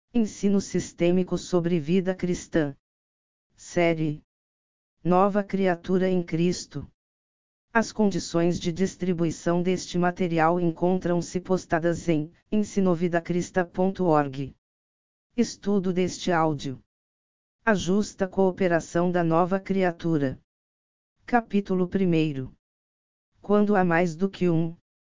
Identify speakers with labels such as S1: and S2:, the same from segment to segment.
S1: Ensino sistêmico sobre vida cristã. Série Nova criatura em Cristo. As condições de distribuição deste material encontram-se postadas em ensinovidacrista.org. Estudo deste áudio. A justa cooperação da nova criatura. Capítulo 1. Quando há mais do que um.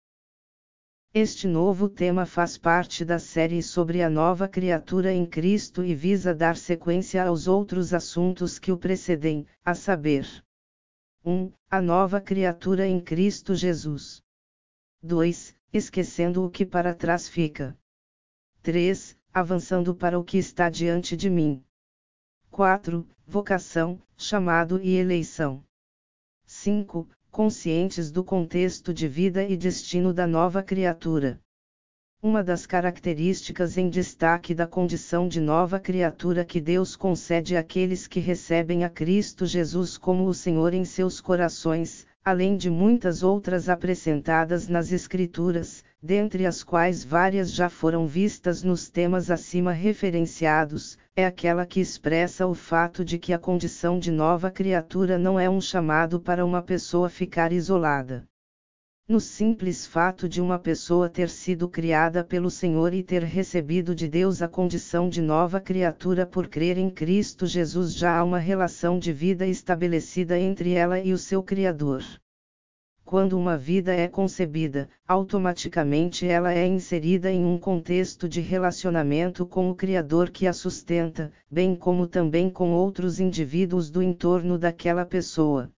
S1: Este novo tema faz parte da série sobre a nova criatura em Cristo e visa dar sequência aos outros assuntos que o precedem, a saber: 1. A nova criatura em Cristo Jesus. 2. Esquecendo o que para trás fica. 3. Avançando para o que está diante de mim. 4. Vocação, chamado e eleição. 5. Conscientes do contexto de vida e destino da nova criatura. Uma das características em destaque da condição de nova criatura que Deus concede àqueles que recebem a Cristo Jesus como o Senhor em seus corações, além de muitas outras apresentadas nas Escrituras, dentre as quais várias já foram vistas nos temas acima referenciados, é aquela que expressa o fato de que a condição de nova criatura não é um chamado para uma pessoa ficar isolada. No simples fato de uma pessoa ter sido criada pelo Senhor e ter recebido de Deus a condição de nova criatura por crer em Cristo Jesus, já há uma relação de vida estabelecida entre ela e o seu Criador. Quando uma vida é concebida, automaticamente ela é inserida em um contexto de relacionamento com o Criador que a sustenta, bem como também com outros indivíduos do entorno daquela pessoa.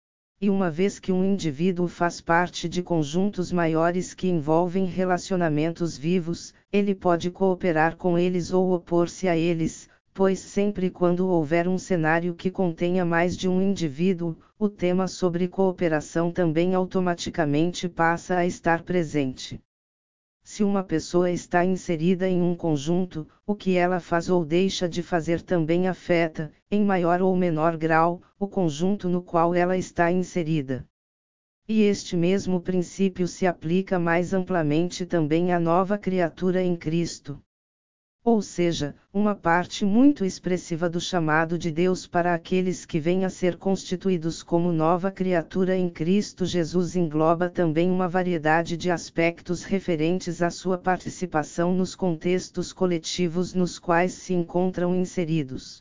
S1: E uma vez que um indivíduo faz parte de conjuntos maiores que envolvem relacionamentos vivos, ele pode cooperar com eles ou opor-se a eles, pois sempre quando houver um cenário que contenha mais de um indivíduo, o tema sobre cooperação também automaticamente passa a estar presente. Se uma pessoa está inserida em um conjunto, o que ela faz ou deixa de fazer também afeta, em maior ou menor grau, o conjunto no qual ela está inserida. E este mesmo princípio se aplica mais amplamente também à nova criatura em Cristo. Ou seja, uma parte muito expressiva do chamado de Deus para aqueles que vêm a ser constituídos como nova criatura em Cristo Jesus engloba também uma variedade de aspectos referentes à sua participação nos contextos coletivos nos quais se encontram inseridos.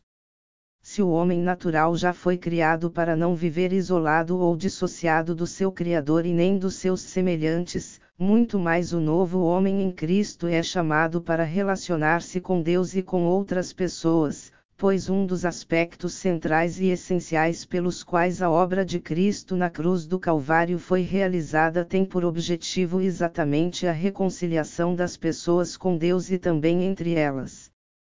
S1: Se o homem natural já foi criado para não viver isolado ou dissociado do seu Criador e nem dos seus semelhantes, muito mais o novo homem em Cristo é chamado para relacionar-se com Deus e com outras pessoas, pois um dos aspectos centrais e essenciais pelos quais a obra de Cristo na cruz do Calvário foi realizada tem por objetivo exatamente a reconciliação das pessoas com Deus e também entre elas.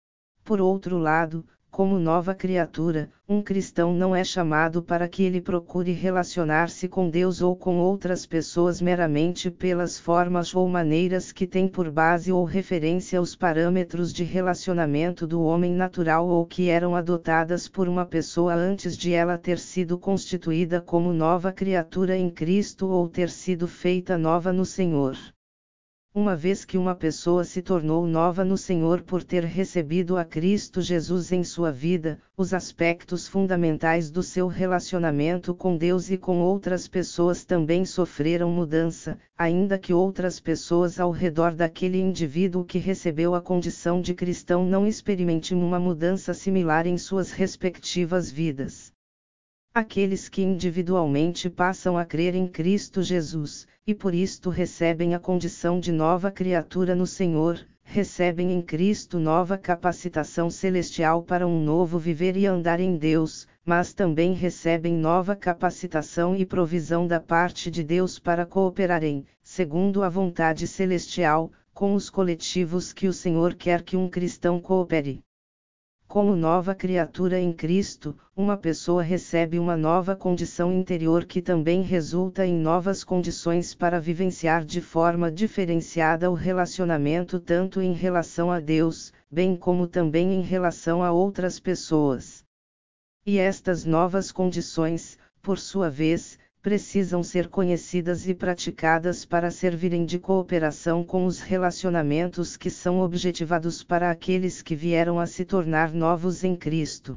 S1: Por outro lado, como nova criatura, um cristão não é chamado para que ele procure relacionar-se com Deus ou com outras pessoas meramente pelas formas ou maneiras que têm por base ou referência os parâmetros de relacionamento do homem natural ou que eram adotadas por uma pessoa antes de ela ter sido constituída como nova criatura em Cristo ou ter sido feita nova no Senhor. Uma vez que uma pessoa se tornou nova no Senhor por ter recebido a Cristo Jesus em sua vida, os aspectos fundamentais do seu relacionamento com Deus e com outras pessoas também sofreram mudança, ainda que outras pessoas ao redor daquele indivíduo que recebeu a condição de cristão não experimentem uma mudança similar em suas respectivas vidas. Aqueles que individualmente passam a crer em Cristo Jesus, e por isto recebem a condição de nova criatura no Senhor, recebem em Cristo nova capacitação celestial para um novo viver e andar em Deus, mas também recebem nova capacitação e provisão da parte de Deus para cooperarem, segundo a vontade celestial, com os coletivos que o Senhor quer que um cristão coopere. Como nova criatura em Cristo, uma pessoa recebe uma nova condição interior que também resulta em novas condições para vivenciar de forma diferenciada o relacionamento tanto em relação a Deus, bem como também em relação a outras pessoas. E estas novas condições, por sua vez, precisam ser conhecidas e praticadas para servirem de cooperação com os relacionamentos que são objetivados para aqueles que vieram a se tornar novos em Cristo.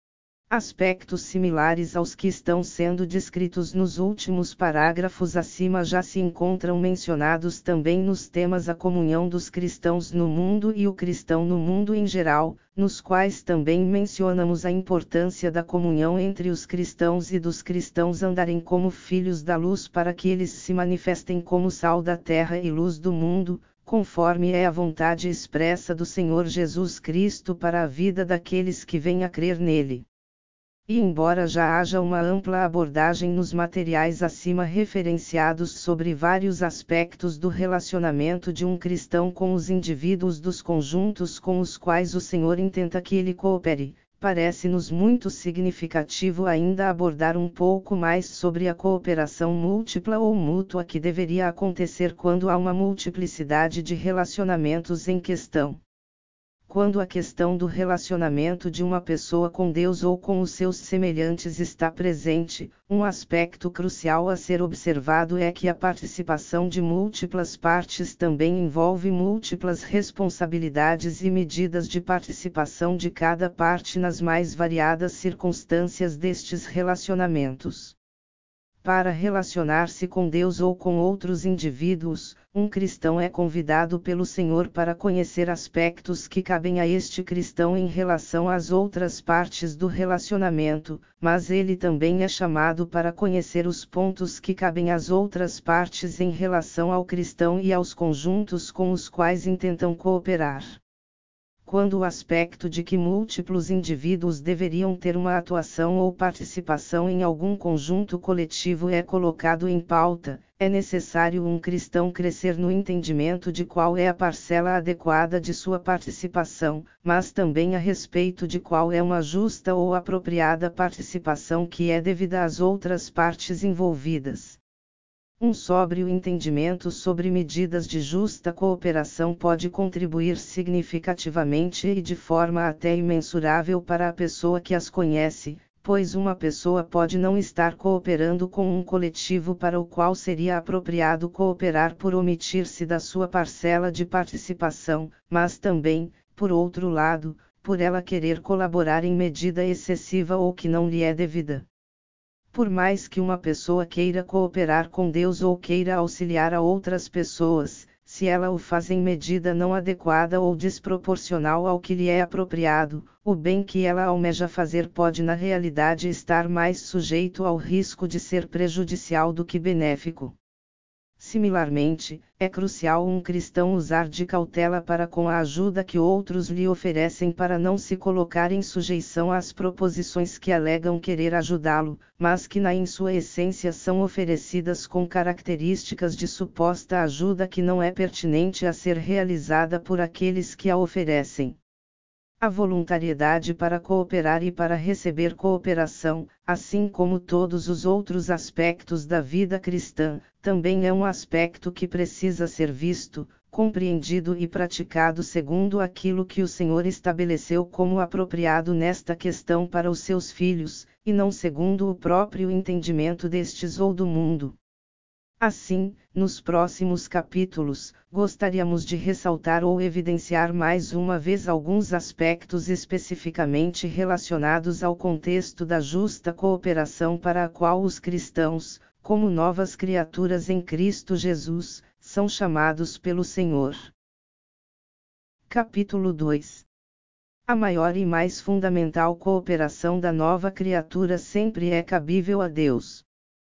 S1: Aspectos similares aos que estão sendo descritos nos últimos parágrafos acima já se encontram mencionados também nos temas a comunhão dos cristãos no mundo e o cristão no mundo em geral, nos quais também mencionamos a importância da comunhão entre os cristãos e dos cristãos andarem como filhos da luz para que eles se manifestem como sal da terra e luz do mundo, conforme é a vontade expressa do Senhor Jesus Cristo para a vida daqueles que vêm a crer nele. E embora já haja uma ampla abordagem nos materiais acima referenciados sobre vários aspectos do relacionamento de um cristão com os indivíduos dos conjuntos com os quais o Senhor intenta que ele coopere, parece-nos muito significativo ainda abordar um pouco mais sobre a cooperação múltipla ou mútua que deveria acontecer quando há uma multiplicidade de relacionamentos em questão. Quando a questão do relacionamento de uma pessoa com Deus ou com os seus semelhantes está presente, um aspecto crucial a ser observado é que a participação de múltiplas partes também envolve múltiplas responsabilidades e medidas de participação de cada parte nas mais variadas circunstâncias destes relacionamentos. Para relacionar-se com Deus ou com outros indivíduos, um cristão é convidado pelo Senhor para conhecer aspectos que cabem a este cristão em relação às outras partes do relacionamento, mas ele também é chamado para conhecer os pontos que cabem às outras partes em relação ao cristão e aos conjuntos com os quais intentam cooperar. Quando o aspecto de que múltiplos indivíduos deveriam ter uma atuação ou participação em algum conjunto coletivo é colocado em pauta, é necessário um cristão crescer no entendimento de qual é a parcela adequada de sua participação, mas também a respeito de qual é uma justa ou apropriada participação que é devida às outras partes envolvidas. Um sóbrio entendimento sobre medidas de justa cooperação pode contribuir significativamente e de forma até imensurável para a pessoa que as conhece, pois uma pessoa pode não estar cooperando com um coletivo para o qual seria apropriado cooperar por omitir-se da sua parcela de participação, mas também, por outro lado, por ela querer colaborar em medida excessiva ou que não lhe é devida. Por mais que uma pessoa queira cooperar com Deus ou queira auxiliar a outras pessoas, se ela o faz em medida não adequada ou desproporcional ao que lhe é apropriado, o bem que ela almeja fazer pode na realidade estar mais sujeito ao risco de ser prejudicial do que benéfico. Similarmente, é crucial um cristão usar de cautela para com a ajuda que outros lhe oferecem para não se colocar em sujeição às proposições que alegam querer ajudá-lo, mas que em sua essência são oferecidas com características de suposta ajuda que não é pertinente a ser realizada por aqueles que a oferecem. A voluntariedade para cooperar e para receber cooperação, assim como todos os outros aspectos da vida cristã, também é um aspecto que precisa ser visto, compreendido e praticado segundo aquilo que o Senhor estabeleceu como apropriado nesta questão para os seus filhos, e não segundo o próprio entendimento destes ou do mundo. Assim, nos próximos capítulos, gostaríamos de ressaltar ou evidenciar mais uma vez alguns aspectos especificamente relacionados ao contexto da justa cooperação para a qual os cristãos, como novas criaturas em Cristo Jesus, são chamados pelo Senhor. Capítulo 2. A maior e mais fundamental cooperação da nova criatura sempre é cabível a Deus.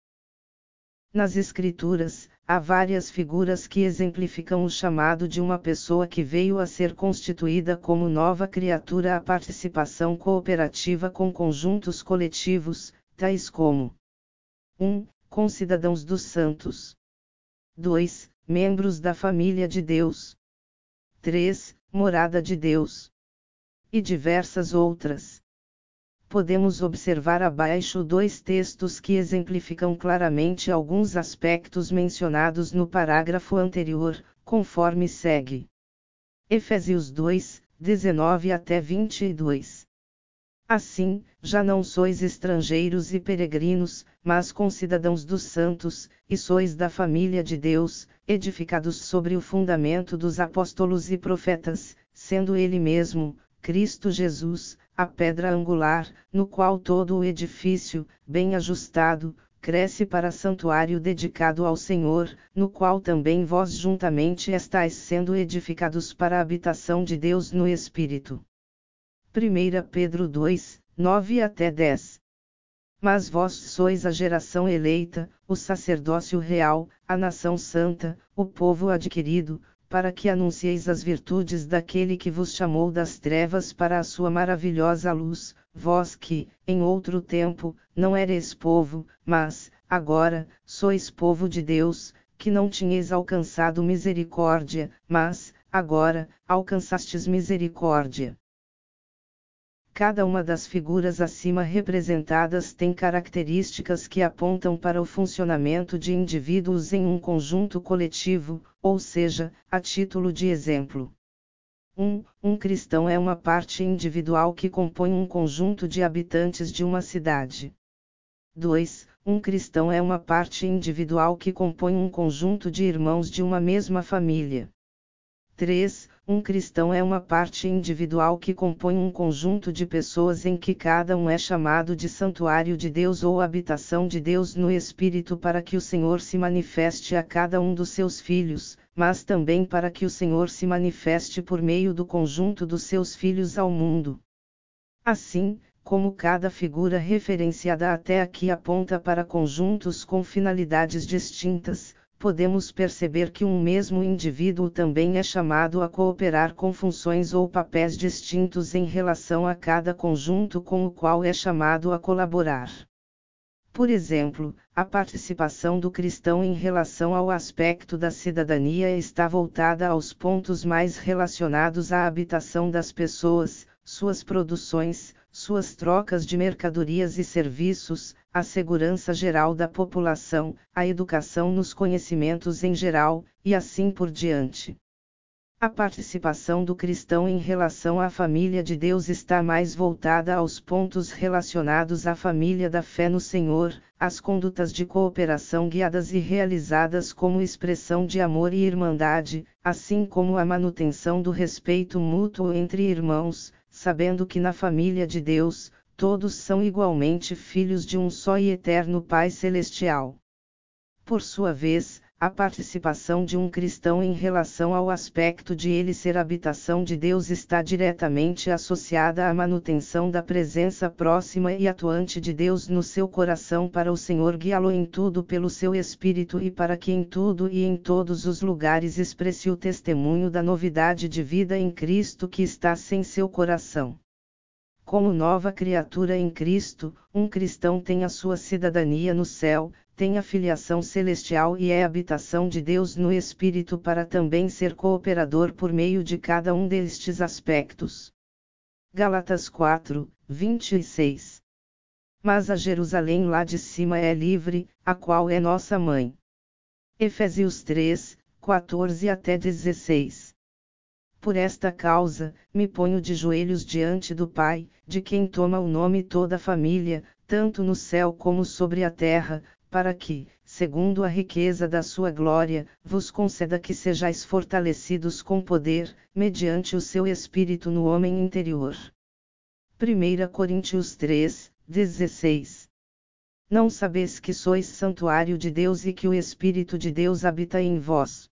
S1: Nas Escrituras, há várias figuras que exemplificam o chamado de uma pessoa que veio a ser constituída como nova criatura à participação cooperativa com conjuntos coletivos, tais como 1. Concidadãos dos santos. 2. Membros da família de Deus. 3. Morada de Deus. E diversas outras. Podemos observar abaixo dois textos que exemplificam claramente alguns aspectos mencionados no parágrafo anterior, conforme segue. Efésios 2, 19 até 22. Assim, já não sois estrangeiros e peregrinos, mas concidadãos dos santos, e sois da família de Deus, edificados sobre o fundamento dos apóstolos e profetas, sendo Ele mesmo, Cristo Jesus, a pedra angular, no qual todo o edifício, bem ajustado, cresce para santuário dedicado ao Senhor, no qual também vós juntamente estáis sendo edificados para a habitação de Deus no Espírito. 1 Pedro 2, 9 até 10. Mas vós sois a geração eleita, o sacerdócio real, a nação santa, o povo adquirido, para que anuncieis as virtudes daquele que vos chamou das trevas para a sua maravilhosa luz, vós que, em outro tempo, não erais povo, mas, agora, sois povo de Deus, que não tinhais alcançado misericórdia, mas, agora, alcançastes misericórdia. Cada uma das figuras acima representadas tem características que apontam para o funcionamento de indivíduos em um conjunto coletivo, ou seja, a título de exemplo. 1. Um cristão é uma parte individual que compõe um conjunto de habitantes de uma cidade. 2. Um cristão é uma parte individual que compõe um conjunto de irmãos de uma mesma família. 3. Um cristão é uma parte individual que compõe um conjunto de pessoas em que cada um é chamado de santuário de Deus ou habitação de Deus no Espírito para que o Senhor se manifeste a cada um dos seus filhos, mas também para que o Senhor se manifeste por meio do conjunto dos seus filhos ao mundo. Assim, como cada figura referenciada até aqui aponta para conjuntos com finalidades distintas, podemos perceber que um mesmo indivíduo também é chamado a cooperar com funções ou papéis distintos em relação a cada conjunto com o qual é chamado a colaborar. Por exemplo, a participação do cristão em relação ao aspecto da cidadania está voltada aos pontos mais relacionados à habitação das pessoas, suas produções, suas trocas de mercadorias e serviços, a segurança geral da população, a educação nos conhecimentos em geral, e assim por diante. A participação do cristão em relação à família de Deus está mais voltada aos pontos relacionados à família da fé no Senhor, às condutas de cooperação guiadas e realizadas como expressão de amor e irmandade, assim como a manutenção do respeito mútuo entre irmãos, sabendo que na família de Deus, todos são igualmente filhos de um só e eterno Pai Celestial. Por sua vez, a participação de um cristão em relação ao aspecto de ele ser habitação de Deus está diretamente associada à manutenção da presença próxima e atuante de Deus no seu coração para o Senhor guiá-lo em tudo pelo seu Espírito e para que em tudo e em todos os lugares expresse o testemunho da novidade de vida em Cristo que está em seu coração. Como nova criatura em Cristo, um cristão tem a sua cidadania no céu, tem a filiação celestial e é habitação de Deus no Espírito para também ser cooperador por meio de cada um destes aspectos. Gálatas 4, 26. Mas a Jerusalém lá de cima é livre, a qual é nossa mãe. Efésios 3, 14 até 16. Por esta causa, me ponho de joelhos diante do Pai, de quem toma o nome toda a família, tanto no céu como sobre a terra, para que, segundo a riqueza da sua glória, vos conceda que sejais fortalecidos com poder, mediante o seu Espírito no homem interior. 1 Coríntios 3, 16. Não sabeis que sois santuário de Deus e que o Espírito de Deus habita em vós?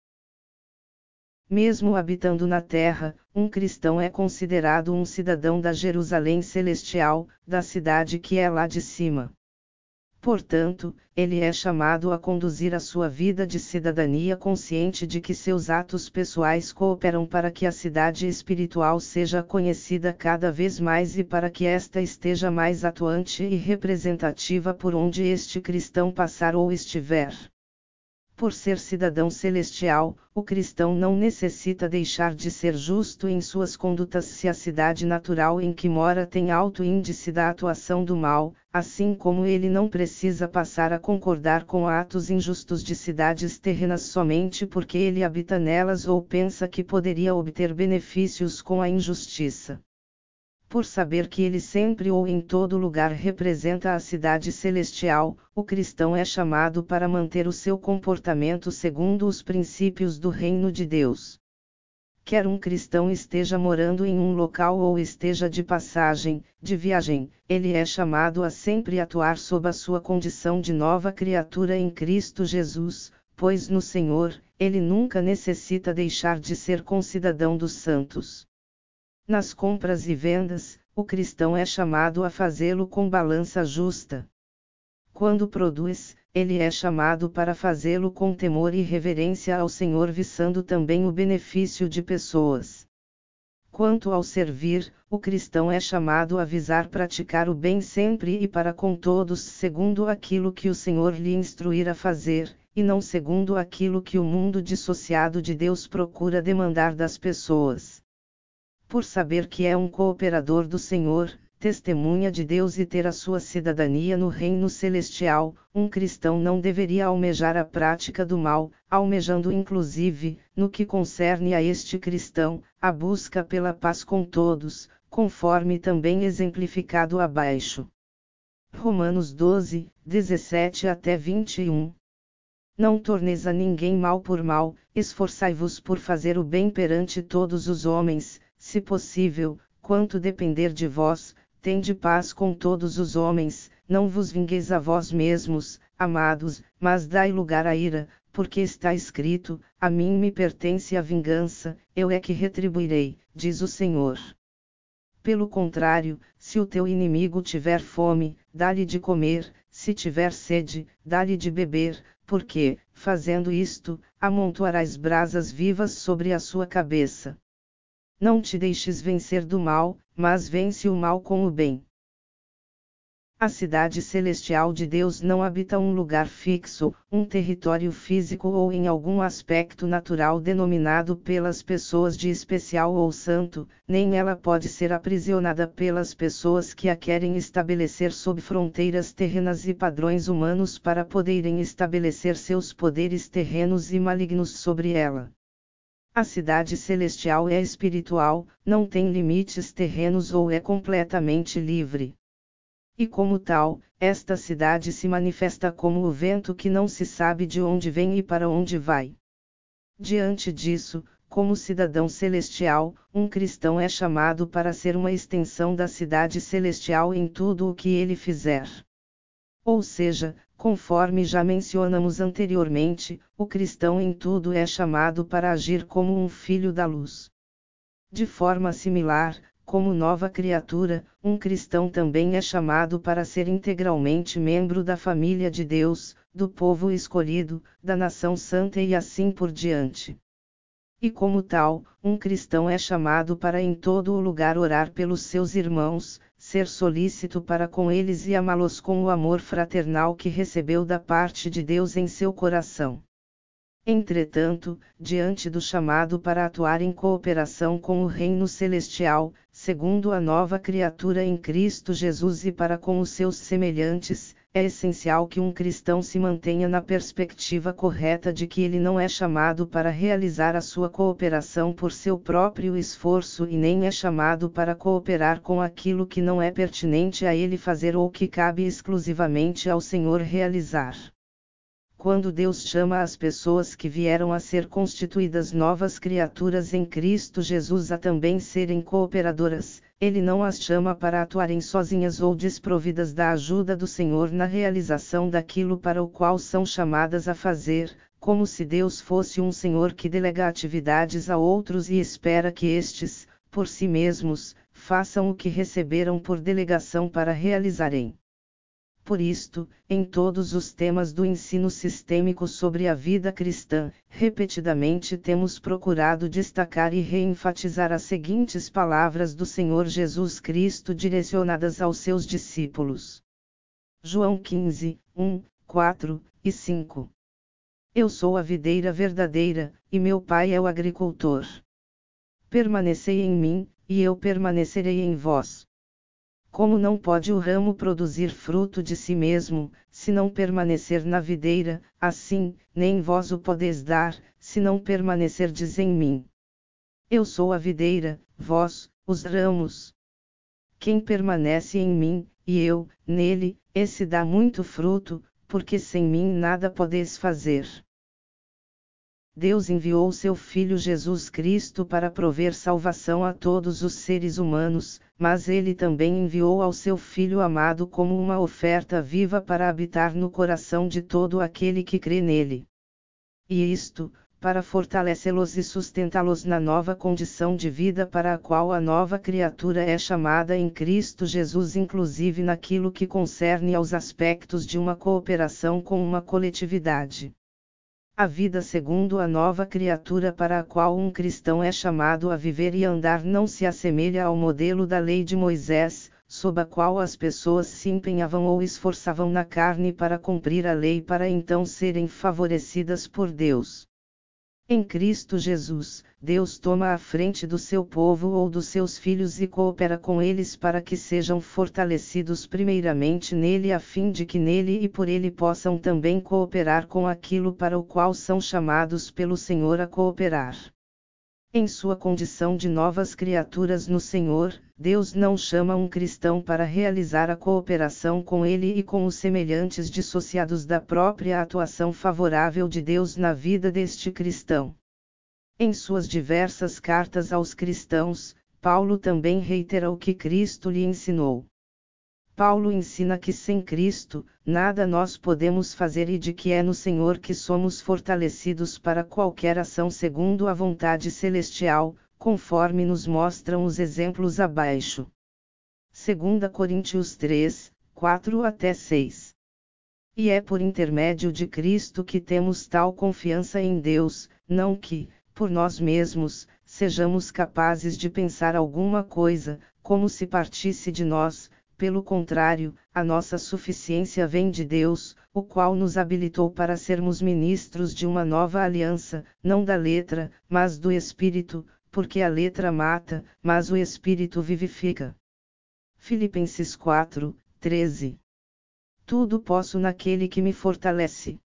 S1: Mesmo habitando na terra, um cristão é considerado um cidadão da Jerusalém celestial, da cidade que é lá de cima. Portanto, ele é chamado a conduzir a sua vida de cidadania consciente de que seus atos pessoais cooperam para que a cidade espiritual seja conhecida cada vez mais e para que esta esteja mais atuante e representativa por onde este cristão passar ou estiver. Por ser cidadão celestial, o cristão não necessita deixar de ser justo em suas condutas se a cidade natural em que mora tem alto índice da atuação do mal, assim como ele não precisa passar a concordar com atos injustos de cidades terrenas somente porque ele habita nelas ou pensa que poderia obter benefícios com a injustiça. Por saber que ele sempre ou em todo lugar representa a cidade celestial, o cristão é chamado para manter o seu comportamento segundo os princípios do reino de Deus. Quer um cristão esteja morando em um local ou esteja de passagem, de viagem, ele é chamado a sempre atuar sob a sua condição de nova criatura em Cristo Jesus, pois no Senhor, ele nunca necessita deixar de ser concidadão dos santos. Nas compras e vendas, o cristão é chamado a fazê-lo com balança justa. Quando produz, ele é chamado para fazê-lo com temor e reverência ao Senhor, visando também o benefício de pessoas. Quanto ao servir, o cristão é chamado a visar praticar o bem sempre e para com todos segundo aquilo que o Senhor lhe instruir a fazer, e não segundo aquilo que o mundo dissociado de Deus procura demandar das pessoas. Por saber que é um cooperador do Senhor, testemunha de Deus e ter a sua cidadania no reino celestial, um cristão não deveria almejar a prática do mal, almejando inclusive, no que concerne a este cristão, a busca pela paz com todos, conforme também exemplificado abaixo. Romanos 12, 17 até 21. Não torneis a ninguém mal por mal, esforçai-vos por fazer o bem perante todos os homens, se possível, quanto depender de vós, tende paz com todos os homens, não vos vingueis a vós mesmos, amados, mas dai lugar à ira, porque está escrito, a mim me pertence a vingança, eu é que retribuirei, diz o Senhor. Pelo contrário, se o teu inimigo tiver fome, dá-lhe de comer, se tiver sede, dá-lhe de beber, porque, fazendo isto, amontoarás brasas vivas sobre a sua cabeça. Não te deixes vencer do mal, mas vence o mal com o bem. A cidade celestial de Deus não habita um lugar fixo, um território físico ou em algum aspecto natural denominado pelas pessoas de especial ou santo, nem ela pode ser aprisionada pelas pessoas que a querem estabelecer sob fronteiras terrenas e padrões humanos para poderem estabelecer seus poderes terrenos e malignos sobre ela. A cidade celestial é espiritual, não tem limites terrenos ou é completamente livre. E como tal, esta cidade se manifesta como o vento que não se sabe de onde vem e para onde vai. Diante disso, como cidadão celestial, um cristão é chamado para ser uma extensão da cidade celestial em tudo o que ele fizer. Ou seja, conforme já mencionamos anteriormente, o cristão em tudo é chamado para agir como um filho da luz. De forma similar, como nova criatura, um cristão também é chamado para ser integralmente membro da família de Deus, do povo escolhido, da nação santa e assim por diante. E como tal, um cristão é chamado para em todo o lugar orar pelos seus irmãos, ser solícito para com eles e amá-los com o amor fraternal que recebeu da parte de Deus em seu coração. Entretanto, diante do chamado para atuar em cooperação com o reino celestial, segundo a nova criatura em Cristo Jesus e para com os seus semelhantes, é essencial que um cristão se mantenha na perspectiva correta de que ele não é chamado para realizar a sua cooperação por seu próprio esforço e nem é chamado para cooperar com aquilo que não é pertinente a ele fazer ou que cabe exclusivamente ao Senhor realizar. Quando Deus chama as pessoas que vieram a ser constituídas novas criaturas em Cristo Jesus a também serem cooperadoras, Ele não as chama para atuarem sozinhas ou desprovidas da ajuda do Senhor na realização daquilo para o qual são chamadas a fazer, como se Deus fosse um Senhor que delega atividades a outros e espera que estes, por si mesmos, façam o que receberam por delegação para realizarem. Por isto, em todos os temas do ensino sistêmico sobre a vida cristã, repetidamente temos procurado destacar e reenfatizar as seguintes palavras do Senhor Jesus Cristo direcionadas aos seus discípulos. João 15, 1, 4 e 5. Eu sou a videira verdadeira, e meu Pai é o agricultor. Permanecei em mim, e eu permanecerei em vós. Como não pode o ramo produzir fruto de si mesmo, se não permanecer na videira, assim, nem vós o podeis dar, se não permanecerdes em mim. Eu sou a videira, vós, os ramos. Quem permanece em mim, e eu, nele, esse dá muito fruto, porque sem mim nada podeis fazer. Deus enviou seu Filho Jesus Cristo para prover salvação a todos os seres humanos, mas ele também enviou ao seu Filho amado como uma oferta viva para habitar no coração de todo aquele que crê nele. E isto, para fortalecê-los e sustentá-los na nova condição de vida para a qual a nova criatura é chamada em Cristo Jesus, inclusive naquilo que concerne aos aspectos de uma cooperação com uma coletividade. A vida segundo a nova criatura para a qual um cristão é chamado a viver e andar não se assemelha ao modelo da lei de Moisés, sob a qual as pessoas se empenhavam ou esforçavam na carne para cumprir a lei para então serem favorecidas por Deus. Em Cristo Jesus, Deus toma a frente do seu povo ou dos seus filhos e coopera com eles para que sejam fortalecidos primeiramente nele a fim de que nele e por ele possam também cooperar com aquilo para o qual são chamados pelo Senhor a cooperar. Em sua condição de novas criaturas no Senhor, Deus não chama um cristão para realizar a cooperação com ele e com os semelhantes dissociados da própria atuação favorável de Deus na vida deste cristão. Em suas diversas cartas aos cristãos, Paulo também reitera o que Cristo lhe ensinou. Paulo ensina que sem Cristo, nada nós podemos fazer e de que é no Senhor que somos fortalecidos para qualquer ação segundo a vontade celestial, conforme nos mostram os exemplos abaixo. 2 Coríntios 3, 4-6. E é por intermédio de Cristo que temos tal confiança em Deus, não que, por nós mesmos, sejamos capazes de pensar alguma coisa, como se partisse de nós. Pelo contrário, a nossa suficiência vem de Deus, o qual nos habilitou para sermos ministros de uma nova aliança, não da letra, mas do Espírito, porque a letra mata, mas o Espírito vivifica. Filipenses 4, 13. Tudo posso naquele que me fortalece.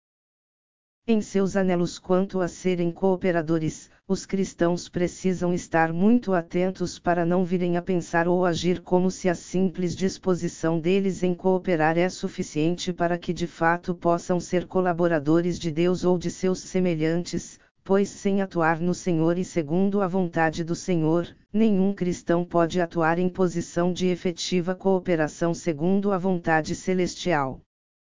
S1: Em seus anelos quanto a serem cooperadores, os cristãos precisam estar muito atentos para não virem a pensar ou agir como se a simples disposição deles em cooperar é suficiente para que de fato possam ser colaboradores de Deus ou de seus semelhantes, pois sem atuar no Senhor e segundo a vontade do Senhor, nenhum cristão pode atuar em posição de efetiva cooperação segundo a vontade celestial.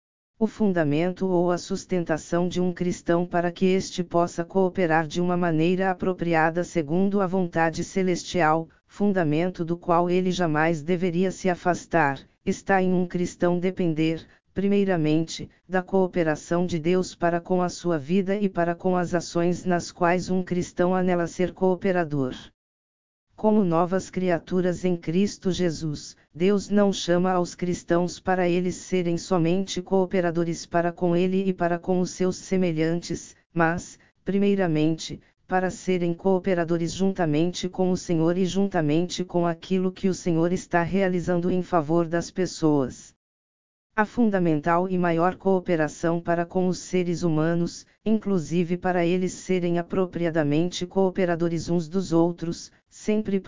S1: O fundamento ou a sustentação de um cristão para que este possa cooperar de uma maneira apropriada segundo a vontade celestial, fundamento do qual ele jamais deveria se afastar, está em um cristão depender, primeiramente, da cooperação de Deus para com a sua vida e para com as ações nas quais um cristão anela ser cooperador. Como novas criaturas em Cristo Jesus, Deus não chama aos cristãos para eles serem somente cooperadores para com Ele e para com os seus semelhantes, mas, primeiramente, para serem cooperadores juntamente com o Senhor e juntamente com aquilo que o Senhor está realizando em favor das pessoas. A fundamental e maior cooperação para com os seres humanos, inclusive para eles serem apropriadamente cooperadores uns dos outros, sempre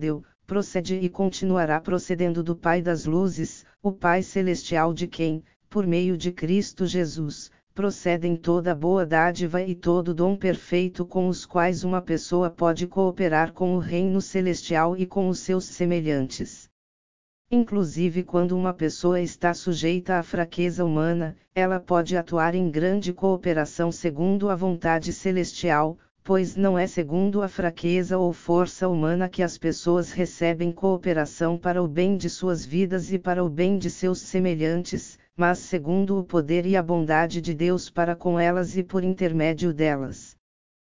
S1: procede e continuará procedendo do Pai das Luzes, o Pai Celestial de quem, por meio de Cristo Jesus, procedem toda boa dádiva e todo dom perfeito com os quais uma pessoa pode cooperar com o Reino Celestial e com os seus semelhantes. Inclusive quando uma pessoa está sujeita à fraqueza humana, ela pode atuar em grande cooperação segundo a vontade celestial, pois não é segundo a fraqueza ou força humana que as pessoas recebem cooperação para o bem de suas vidas e para o bem de seus semelhantes, mas segundo o poder e a bondade de Deus para com elas e por intermédio delas.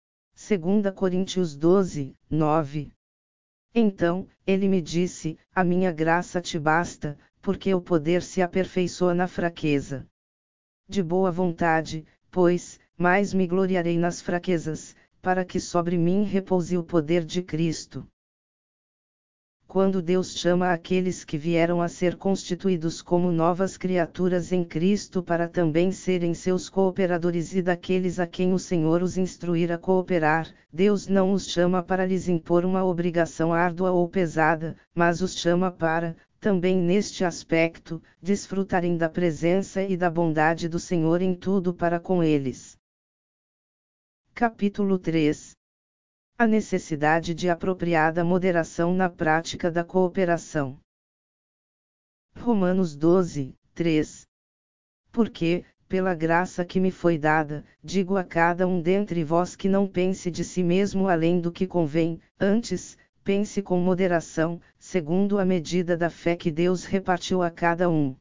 S1: 2 Coríntios 12, 9. Então, ele me disse: a minha graça te basta, porque o poder se aperfeiçoa na fraqueza. De boa vontade, pois, mais me gloriarei nas fraquezas, para que sobre mim repouse o poder de Cristo. quando Deus chama aqueles que vieram a ser constituídos como novas criaturas em Cristo para também serem seus cooperadores e daqueles a quem o Senhor os instruir a cooperar, Deus não os chama para lhes impor uma obrigação árdua ou pesada, mas os chama para, também neste aspecto, desfrutarem da presença e da bondade do Senhor em tudo para com eles. Capítulo 3. A necessidade de apropriada moderação na prática da cooperação. Romanos 12, 3. Porque, pela graça que me foi dada, digo a cada um dentre vós que não pense de si mesmo além do que convém, antes, pense com moderação, segundo a medida da fé que Deus repartiu a cada um.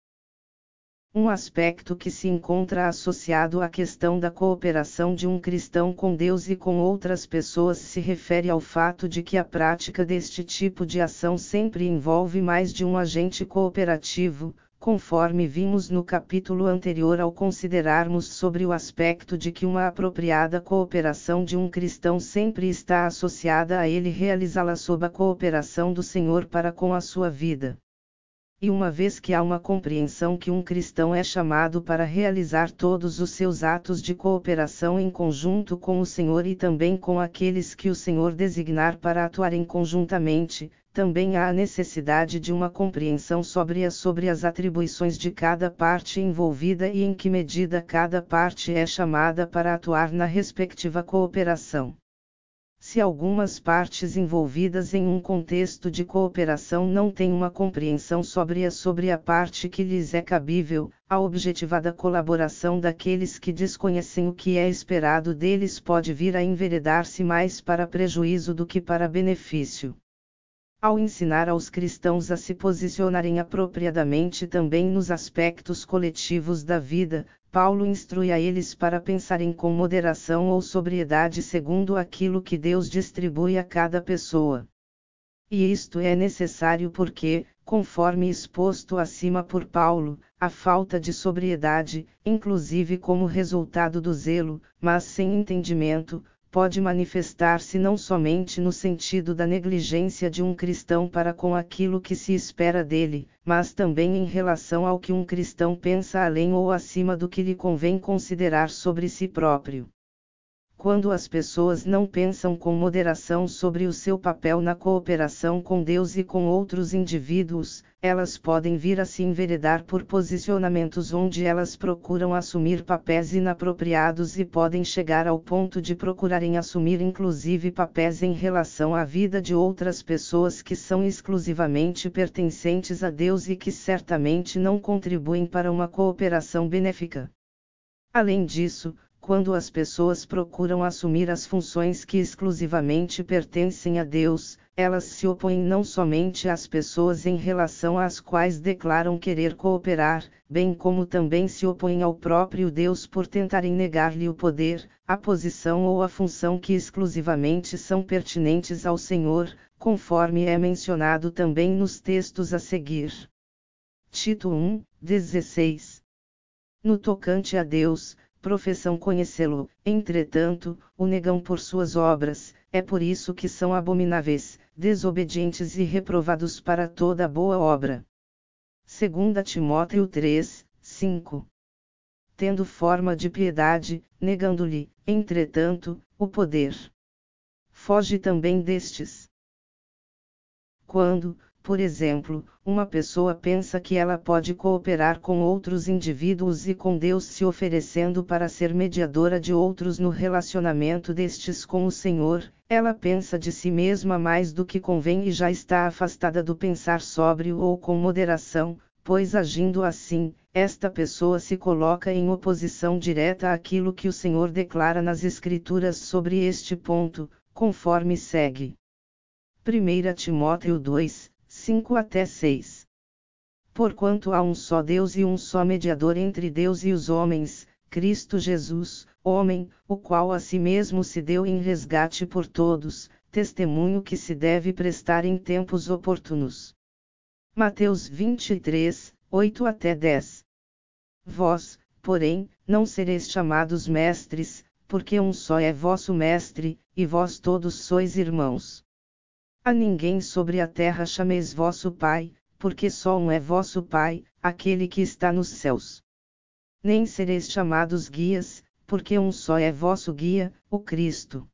S1: Um aspecto que se encontra associado à questão da cooperação de um cristão com Deus e com outras pessoas se refere ao fato de que a prática deste tipo de ação sempre envolve mais de um agente cooperativo, conforme vimos no capítulo anterior ao considerarmos sobre o aspecto de que uma apropriada cooperação de um cristão sempre está associada a ele realizá-la sob a cooperação do Senhor para com a sua vida. E uma vez que há uma compreensão que um cristão é chamado para realizar todos os seus atos de cooperação em conjunto com o Senhor e também com aqueles que o Senhor designar para atuarem conjuntamente, também há a necessidade de uma compreensão sóbria sobre as atribuições de cada parte envolvida e em que medida cada parte é chamada para atuar na respectiva cooperação. Se algumas partes envolvidas em um contexto de cooperação não têm uma compreensão sóbria sobre a parte que lhes é cabível, a objetivada colaboração daqueles que desconhecem o que é esperado deles pode vir a enveredar-se mais para prejuízo do que para benefício. Ao ensinar aos cristãos a se posicionarem apropriadamente também nos aspectos coletivos da vida, Paulo instrui a eles para pensarem com moderação ou sobriedade segundo aquilo que Deus distribui a cada pessoa. E isto é necessário porque, conforme exposto acima por Paulo, a falta de sobriedade, inclusive como resultado do zelo, mas sem entendimento, pode manifestar-se não somente no sentido da negligência de um cristão para com aquilo que se espera dele, mas também em relação ao que um cristão pensa além ou acima do que lhe convém considerar sobre si próprio. Quando as pessoas não pensam com moderação sobre o seu papel na cooperação com Deus e com outros indivíduos, elas podem vir a se enveredar por posicionamentos onde elas procuram assumir papéis inapropriados e podem chegar ao ponto de procurarem assumir inclusive papéis em relação à vida de outras pessoas que são exclusivamente pertencentes a Deus e que certamente não contribuem para uma cooperação benéfica. Além disso, quando as pessoas procuram assumir as funções que exclusivamente pertencem a Deus, elas se opõem não somente às pessoas em relação às quais declaram querer cooperar, bem como também se opõem ao próprio Deus por tentarem negar-lhe o poder, a posição ou a função que exclusivamente são pertinentes ao Senhor, conforme é mencionado também nos textos a seguir. Tito 1, 16. No tocante a Deus, professam conhecê-lo, entretanto, o negam por suas obras, é por isso que são abomináveis, desobedientes e reprovados para toda boa obra. 2 Timóteo 3, 5. Tendo forma de piedade, negando-lhe, entretanto, o poder. Foge também destes. Quando, por exemplo, uma pessoa pensa que ela pode cooperar com outros indivíduos e com Deus se oferecendo para ser mediadora de outros no relacionamento destes com o Senhor, ela pensa de si mesma mais do que convém e já está afastada do pensar sóbrio ou com moderação, pois agindo assim, esta pessoa se coloca em oposição direta àquilo que o Senhor declara nas Escrituras sobre este ponto, conforme segue. 1 Timóteo 2, 5-6. Porquanto há um só Deus e um só mediador entre Deus e os homens, Cristo Jesus, homem, o qual a si mesmo se deu em resgate por todos, testemunho que se deve prestar em tempos oportunos. Mateus 23, 8-10. Vós, porém, não sereis chamados mestres, porque um só é vosso mestre, e vós todos sois irmãos. A ninguém sobre a terra chameis vosso Pai, porque só um é vosso Pai, aquele que está nos céus. Nem sereis chamados guias, porque um só é vosso guia, o Cristo.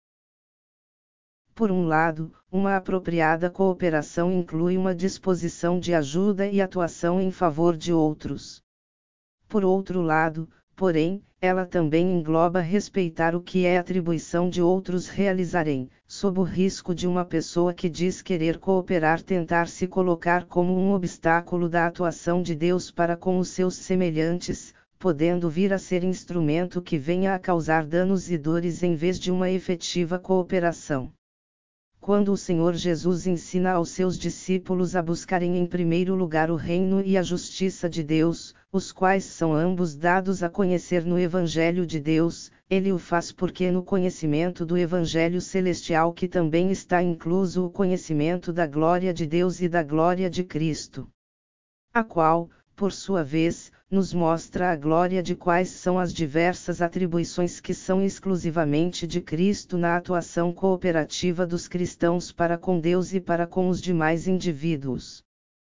S1: Por um lado, uma apropriada cooperação inclui uma disposição de ajuda e atuação em favor de outros. Por outro lado, porém, ela também engloba respeitar o que é atribuição de outros realizarem, sob o risco de uma pessoa que diz querer cooperar tentar se colocar como um obstáculo da atuação de Deus para com os seus semelhantes, podendo vir a ser instrumento que venha a causar danos e dores em vez de uma efetiva cooperação. Quando o Senhor Jesus ensina aos seus discípulos a buscarem em primeiro lugar o reino e a justiça de Deus, os quais são ambos dados a conhecer no Evangelho de Deus, ele o faz porque no conhecimento do Evangelho celestial que também está incluso o conhecimento da glória de Deus e da glória de Cristo, a qual, por sua vez, nos mostra a glória de quais são as diversas atribuições que são exclusivamente de Cristo na atuação cooperativa dos cristãos para com Deus e para com os demais indivíduos.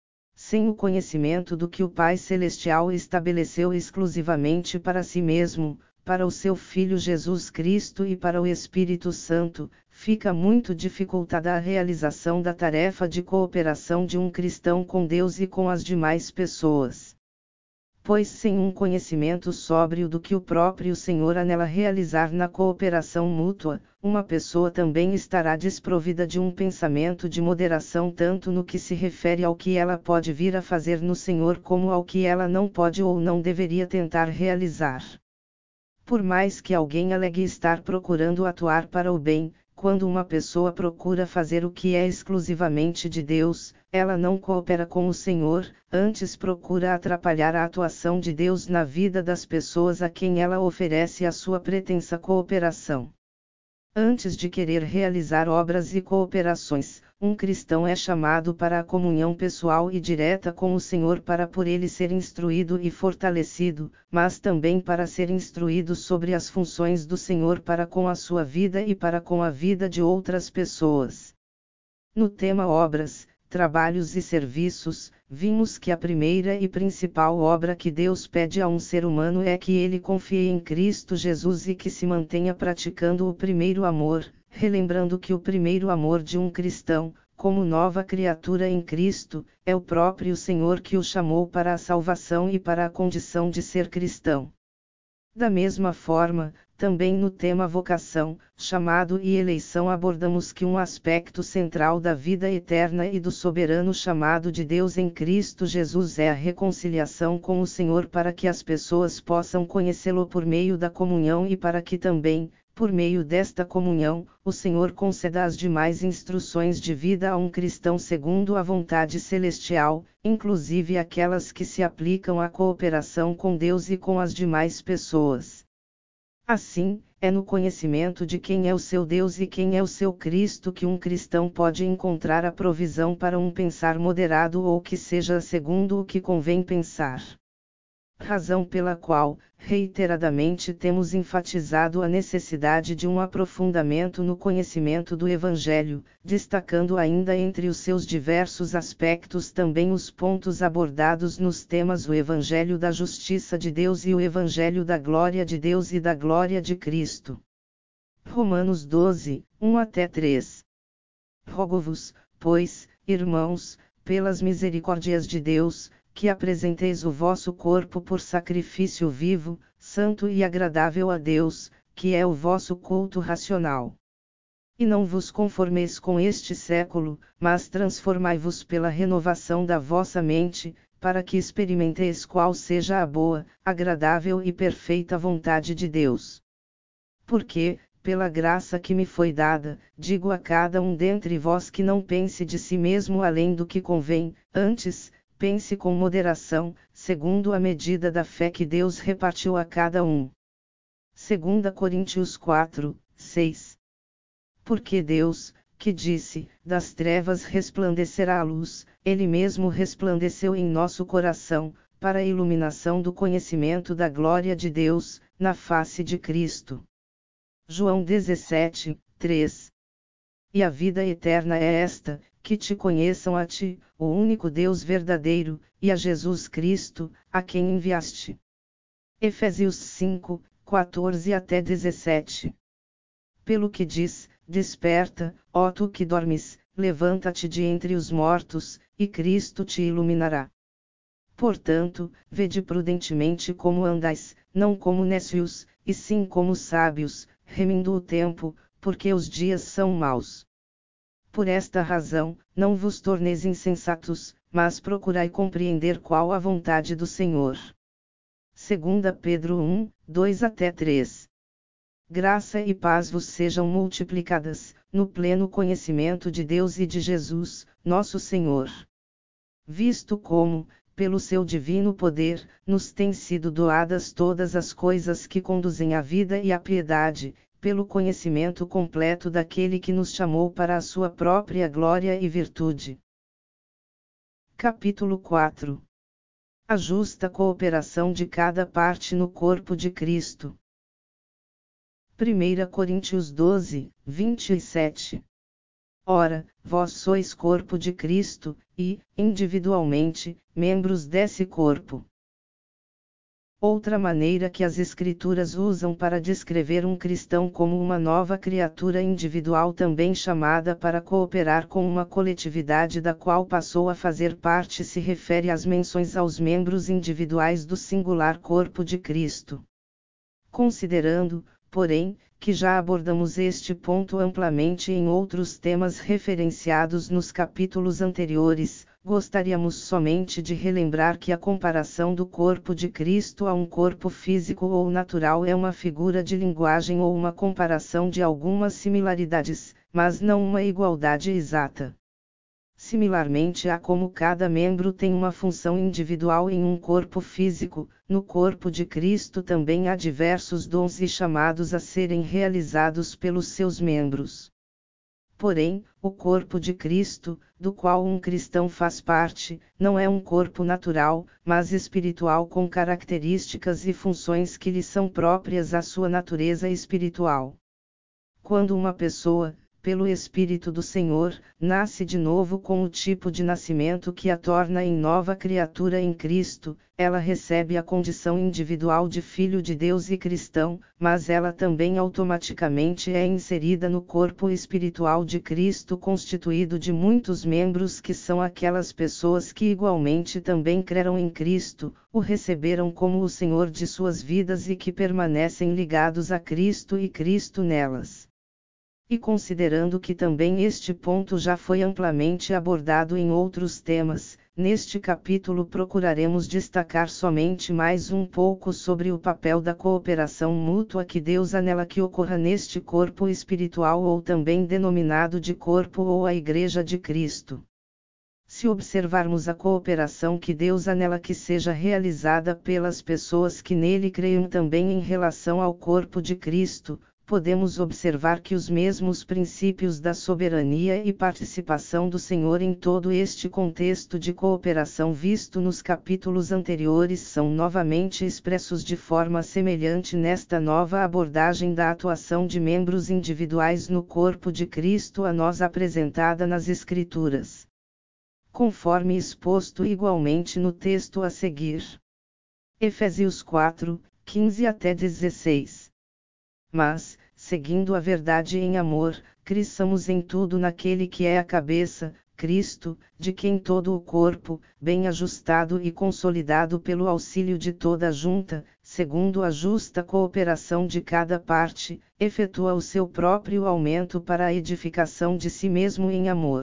S1: Sem o conhecimento do que o Pai Celestial estabeleceu exclusivamente para si mesmo, para o seu Filho Jesus Cristo e para o Espírito Santo, fica muito dificultada a realização da tarefa de cooperação de um cristão com Deus e com as demais pessoas. Pois sem um conhecimento sóbrio do que o próprio Senhor anela realizar na cooperação mútua, uma pessoa também estará desprovida de um pensamento de moderação tanto no que se refere ao que ela pode vir a fazer no Senhor como ao que ela não pode ou não deveria tentar realizar. Por mais que alguém alegue estar procurando atuar para o bem, quando uma pessoa procura fazer o que é exclusivamente de Deus, ela não coopera com o Senhor, antes procura atrapalhar a atuação de Deus na vida das pessoas a quem ela oferece a sua pretensa cooperação. Antes de querer realizar obras e cooperações, um cristão é chamado para a comunhão pessoal e direta com o Senhor para por ele ser instruído e fortalecido, mas também para ser instruído sobre as funções do Senhor para com a sua vida e para com a vida de outras pessoas. No tema obras, trabalhos e serviços, vimos que a primeira e principal obra que Deus pede a um ser humano é que ele confie em Cristo Jesus e que se mantenha praticando o primeiro amor, relembrando que o primeiro amor de um cristão, como nova criatura em Cristo, é o próprio Senhor que o chamou para a salvação e para a condição de ser cristão. Da mesma forma, também no tema vocação, chamado e eleição abordamos que um aspecto central da vida eterna e do soberano chamado de Deus em Cristo Jesus é a reconciliação com o Senhor para que as pessoas possam conhecê-lo por meio da comunhão e para que também, por meio desta comunhão, o Senhor conceda as demais instruções de vida a um cristão segundo a vontade celestial, inclusive aquelas que se aplicam à cooperação com Deus e com as demais pessoas. Assim, é no conhecimento de quem é o seu Deus e quem é o seu Cristo que um cristão pode encontrar a provisão para um pensar moderado ou que seja segundo o que convém pensar. Razão pela qual, reiteradamente temos enfatizado a necessidade de um aprofundamento no conhecimento do Evangelho, destacando ainda entre os seus diversos aspectos também os pontos abordados nos temas o Evangelho da Justiça de Deus e o Evangelho da Glória de Deus e da Glória de Cristo. Romanos 12, 1-3. Rogo-vos, pois, irmãos, pelas misericórdias de Deus, que apresenteis o vosso corpo por sacrifício vivo, santo e agradável a Deus, que é o vosso culto racional. E não vos conformeis com este século, mas transformai-vos pela renovação da vossa mente, para que experimenteis qual seja a boa, agradável e perfeita vontade de Deus. Porque, pela graça que me foi dada, digo a cada um dentre vós que não pense de si mesmo além do que convém, antes, pense com moderação, segundo a medida da fé que Deus repartiu a cada um. 2 Coríntios 4, 6. Porque Deus, que disse, das trevas resplandecerá a luz, Ele mesmo resplandeceu em nosso coração, para a iluminação do conhecimento da glória de Deus, na face de Cristo. João 17, 3. E a vida eterna é esta, que te conheçam a ti, o único Deus verdadeiro, e a Jesus Cristo, a quem enviaste. Efésios 5, 14 até 17. Pelo que diz: Desperta, ó tu que dormes, levanta-te de entre os mortos, e Cristo te iluminará. Portanto, vede prudentemente como andais, não como nécios, e sim como sábios, remindo o tempo, porque os dias são maus. Por esta razão, não vos torneis insensatos, mas procurai compreender qual a vontade do Senhor. 2 Pedro 1, 2 até 3. Graça e paz vos sejam multiplicadas, no pleno conhecimento de Deus e de Jesus, nosso Senhor. Visto como, pelo seu divino poder, nos têm sido doadas todas as coisas que conduzem à vida e à piedade, pelo conhecimento completo daquele que nos chamou para a sua própria glória e virtude. Capítulo 4. A justa cooperação de cada parte no corpo de Cristo. 1 Coríntios 12, 27. Ora, vós sois corpo de Cristo, e, individualmente, membros desse corpo. Outra maneira que as Escrituras usam para descrever um cristão como uma nova criatura individual também chamada para cooperar com uma coletividade da qual passou a fazer parte se refere às menções aos membros individuais do singular corpo de Cristo. Considerando, porém, que já abordamos este ponto amplamente em outros temas referenciados nos capítulos anteriores, gostaríamos somente de relembrar que a comparação do corpo de Cristo a um corpo físico ou natural é uma figura de linguagem ou uma comparação de algumas similaridades, mas não uma igualdade exata. Similarmente a como cada membro tem uma função individual em um corpo físico, no corpo de Cristo também há diversos dons e chamados a serem realizados pelos seus membros. Porém, o corpo de Cristo, do qual um cristão faz parte, não é um corpo natural, mas espiritual com características e funções que lhe são próprias à sua natureza espiritual. Quando uma pessoa, pelo Espírito do Senhor, nasce de novo com o tipo de nascimento que a torna em nova criatura em Cristo, ela recebe a condição individual de filho de Deus e cristão, mas ela também automaticamente é inserida no corpo espiritual de Cristo constituído de muitos membros que são aquelas pessoas que igualmente também creram em Cristo, o receberam como o Senhor de suas vidas e que permanecem ligados a Cristo e Cristo nelas. E considerando que também este ponto já foi amplamente abordado em outros temas, neste capítulo procuraremos destacar somente mais um pouco sobre o papel da cooperação mútua que Deus anela que ocorra neste corpo espiritual ou também denominado de corpo ou a Igreja de Cristo. Se observarmos a cooperação que Deus anela que seja realizada pelas pessoas que nele creiam também em relação ao corpo de Cristo, podemos observar que os mesmos princípios da soberania e participação do Senhor em todo este contexto de cooperação visto nos capítulos anteriores são novamente expressos de forma semelhante nesta nova abordagem da atuação de membros individuais no corpo de Cristo a nós apresentada nas Escrituras. Conforme exposto igualmente no texto a seguir. Efésios 4, 15 até 16. Mas, seguindo a verdade em amor, cresçamos em tudo naquele que é a cabeça, Cristo, de quem todo o corpo, bem ajustado e consolidado pelo auxílio de toda a junta, segundo a justa cooperação de cada parte, efetua o seu próprio aumento para a edificação de si mesmo em amor.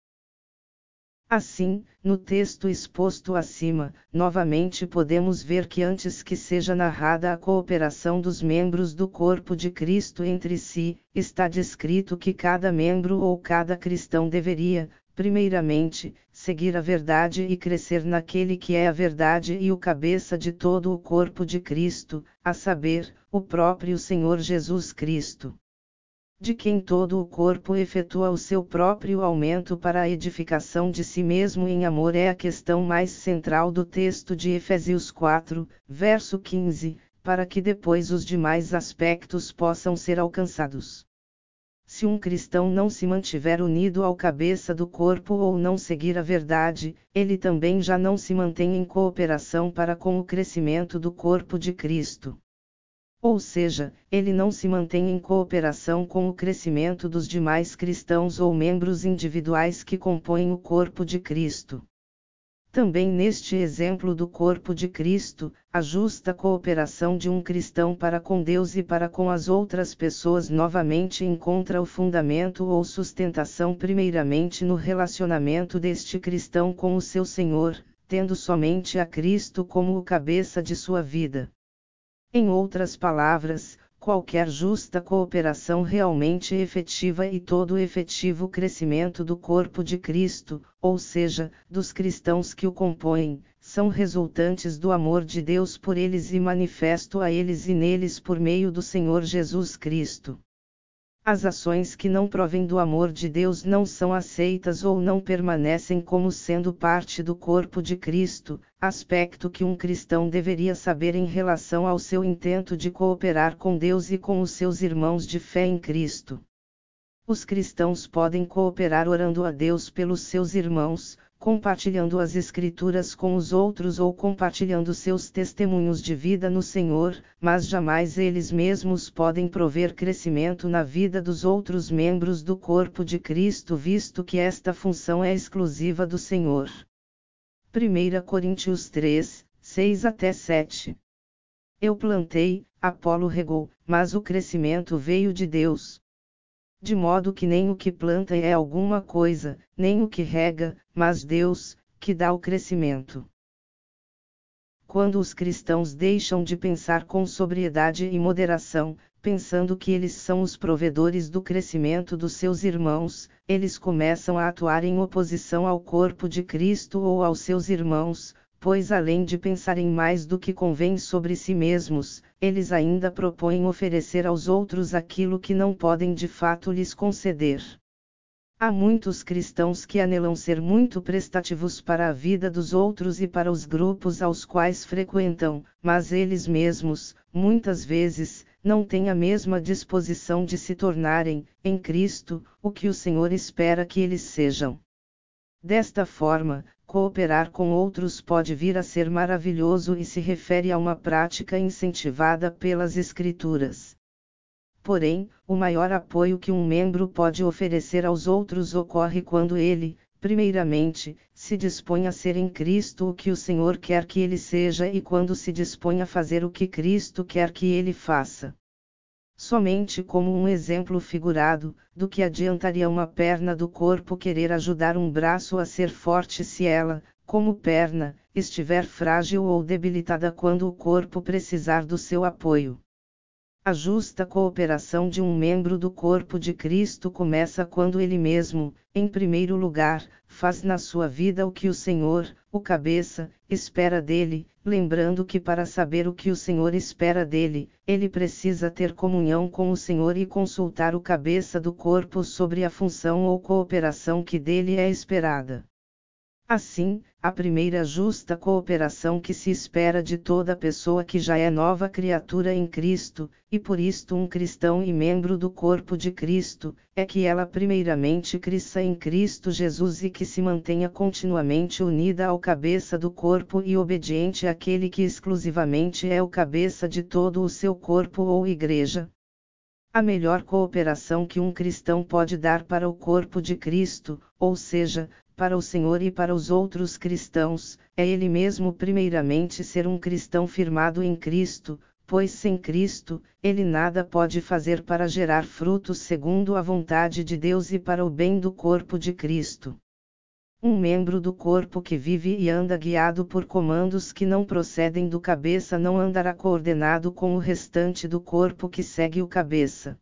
S1: Assim, no texto exposto acima, novamente podemos ver que antes que seja narrada a cooperação dos membros do corpo de Cristo entre si, está descrito que cada membro ou cada cristão deveria, primeiramente, seguir a verdade e crescer naquele que é a verdade e o cabeça de todo o corpo de Cristo, a saber, o próprio Senhor Jesus Cristo. De quem todo o corpo efetua o seu próprio aumento para a edificação de si mesmo em amor é a questão mais central do texto de Efésios 4, verso 15, para que depois os demais aspectos possam ser alcançados. Se um cristão não se mantiver unido ao cabeça do corpo ou não seguir a verdade, ele também já não se mantém em cooperação para com o crescimento do corpo de Cristo. Ou seja, ele não se mantém em cooperação com o crescimento dos demais cristãos ou membros individuais que compõem o corpo de Cristo. Também neste exemplo do corpo de Cristo, a justa cooperação de um cristão para com Deus e para com as outras pessoas novamente encontra o fundamento ou sustentação primeiramente no relacionamento deste cristão com o seu Senhor, tendo somente a Cristo como o cabeça de sua vida. Em outras palavras, qualquer justa cooperação realmente efetiva e todo o efetivo crescimento do corpo de Cristo, ou seja, dos cristãos que o compõem, são resultantes do amor de Deus por eles e manifesto a eles e neles por meio do Senhor Jesus Cristo. As ações que não provêm do amor de Deus não são aceitas ou não permanecem como sendo parte do corpo de Cristo, aspecto que um cristão deveria saber em relação ao seu intento de cooperar com Deus e com os seus irmãos de fé em Cristo. Os cristãos podem cooperar orando a Deus pelos seus irmãos, compartilhando as Escrituras com os outros ou compartilhando seus testemunhos de vida no Senhor, mas jamais eles mesmos podem prover crescimento na vida dos outros membros do corpo de Cristo, visto que esta função é exclusiva do Senhor. 1 Coríntios 3, 6-7. Eu plantei, Apolo regou, mas o crescimento veio de Deus. De modo que nem o que planta é alguma coisa, nem o que rega, mas Deus, que dá o crescimento. Quando os cristãos deixam de pensar com sobriedade e moderação, pensando que eles são os provedores do crescimento dos seus irmãos, eles começam a atuar em oposição ao corpo de Cristo ou aos seus irmãos, pois além de pensarem mais do que convém sobre si mesmos, eles ainda propõem oferecer aos outros aquilo que não podem de fato lhes conceder. Há muitos cristãos que anelam ser muito prestativos para a vida dos outros e para os grupos aos quais frequentam, mas eles mesmos, muitas vezes, não têm a mesma disposição de se tornarem, em Cristo, o que o Senhor espera que eles sejam. Desta forma, cooperar com outros pode vir a ser maravilhoso e se refere a uma prática incentivada pelas Escrituras. Porém, o maior apoio que um membro pode oferecer aos outros ocorre quando ele, primeiramente, se dispõe a ser em Cristo o que o Senhor quer que ele seja e quando se dispõe a fazer o que Cristo quer que ele faça. Somente como um exemplo figurado, do que adiantaria uma perna do corpo querer ajudar um braço a ser forte se ela, como perna, estiver frágil ou debilitada quando o corpo precisar do seu apoio. A justa cooperação de um membro do corpo de Cristo começa quando ele mesmo, em primeiro lugar, faz na sua vida o que o Senhor, o cabeça, espera dele, lembrando que para saber o que o Senhor espera dele, ele precisa ter comunhão com o Senhor e consultar o cabeça do corpo sobre a função ou cooperação que dele é esperada. Assim, a primeira justa cooperação que se espera de toda pessoa que já é nova criatura em Cristo, e por isto um cristão e membro do corpo de Cristo, é que ela primeiramente cresça em Cristo Jesus e que se mantenha continuamente unida ao cabeça do corpo e obediente àquele que exclusivamente é o cabeça de todo o seu corpo ou igreja. A melhor cooperação que um cristão pode dar para o corpo de Cristo, ou seja, para o Senhor e para os outros cristãos, é ele mesmo primeiramente ser um cristão firmado em Cristo, pois sem Cristo, ele nada pode fazer para gerar frutos segundo a vontade de Deus e para o bem do corpo de Cristo. Um membro do corpo que vive e anda guiado por comandos que não procedem do cabeça não andará coordenado com o restante do corpo que segue o cabeça.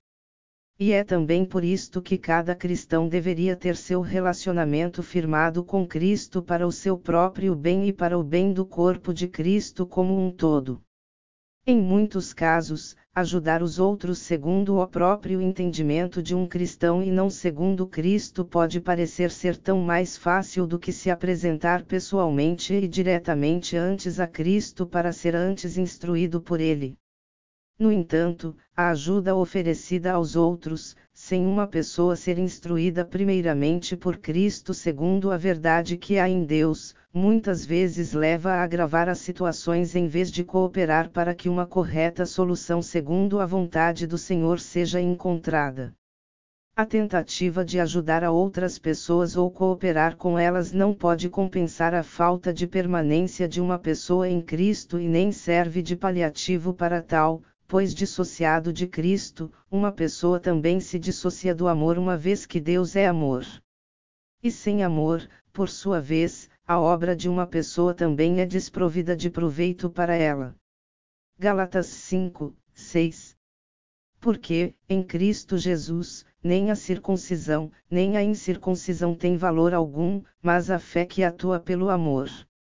S1: E é também por isto que cada cristão deveria ter seu relacionamento firmado com Cristo para o seu próprio bem e para o bem do corpo de Cristo como um todo. Em muitos casos, ajudar os outros segundo o próprio entendimento de um cristão e não segundo Cristo pode parecer ser tão mais fácil do que se apresentar pessoalmente e diretamente antes a Cristo para ser antes instruído por ele. No entanto, a ajuda oferecida aos outros, sem uma pessoa ser instruída primeiramente por Cristo segundo a verdade que há em Deus, muitas vezes leva a agravar as situações em vez de cooperar para que uma correta solução segundo a vontade do Senhor seja encontrada. A tentativa de ajudar a outras pessoas ou cooperar com elas não pode compensar a falta de permanência de uma pessoa em Cristo e nem serve de paliativo para tal, pois dissociado de Cristo, uma pessoa também se dissocia do amor uma vez que Deus é amor. E sem amor, por sua vez, a obra de uma pessoa também é desprovida de proveito para ela. Gálatas 5, 6. Porque, em Cristo Jesus, nem a circuncisão, nem a incircuncisão tem valor algum, mas a fé que atua pelo amor.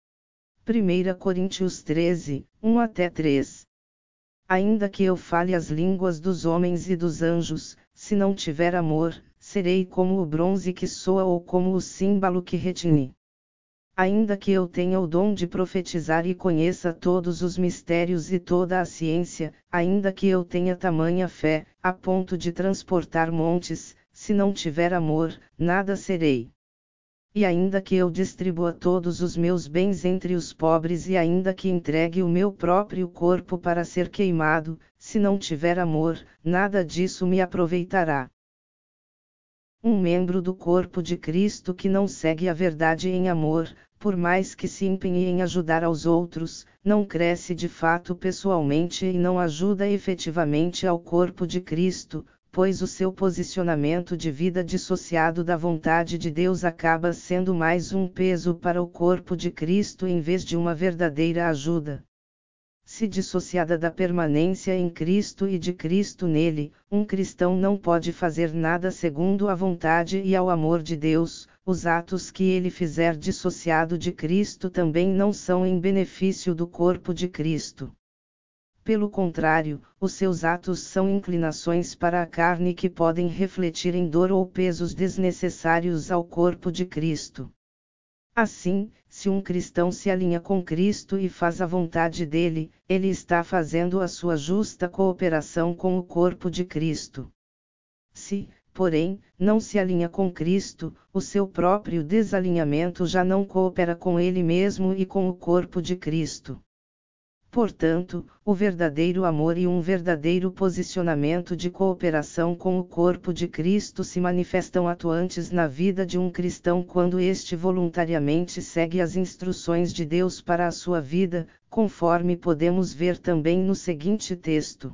S1: 1 Coríntios 13, 1-3. Ainda que eu fale as línguas dos homens e dos anjos, se não tiver amor, serei como o bronze que soa ou como o símbolo que retine. Ainda que eu tenha o dom de profetizar e conheça todos os mistérios e toda a ciência, ainda que eu tenha tamanha fé, a ponto de transportar montes, se não tiver amor, nada serei. E ainda que eu distribua todos os meus bens entre os pobres e ainda que entregue o meu próprio corpo para ser queimado, se não tiver amor, nada disso me aproveitará. Um membro do corpo de Cristo que não segue a verdade em amor, por mais que se empenhe em ajudar aos outros, não cresce de fato pessoalmente e não ajuda efetivamente ao corpo de Cristo, pois o seu posicionamento de vida dissociado da vontade de Deus acaba sendo mais um peso para o corpo de Cristo em vez de uma verdadeira ajuda. Se dissociada da permanência em Cristo e de Cristo nele, um cristão não pode fazer nada segundo a vontade e ao amor de Deus, os atos que ele fizer dissociado de Cristo também não são em benefício do corpo de Cristo. Pelo contrário, os seus atos são inclinações para a carne que podem refletir em dor ou pesos desnecessários ao corpo de Cristo. Assim, se um cristão se alinha com Cristo e faz a vontade dele, ele está fazendo a sua justa cooperação com o corpo de Cristo. Se, porém, não se alinha com Cristo, o seu próprio desalinhamento já não coopera com ele mesmo e com o corpo de Cristo. Portanto, o verdadeiro amor e um verdadeiro posicionamento de cooperação com o corpo de Cristo se manifestam atuantes na vida de um cristão quando este voluntariamente segue as instruções de Deus para a sua vida, conforme podemos ver também no seguinte texto.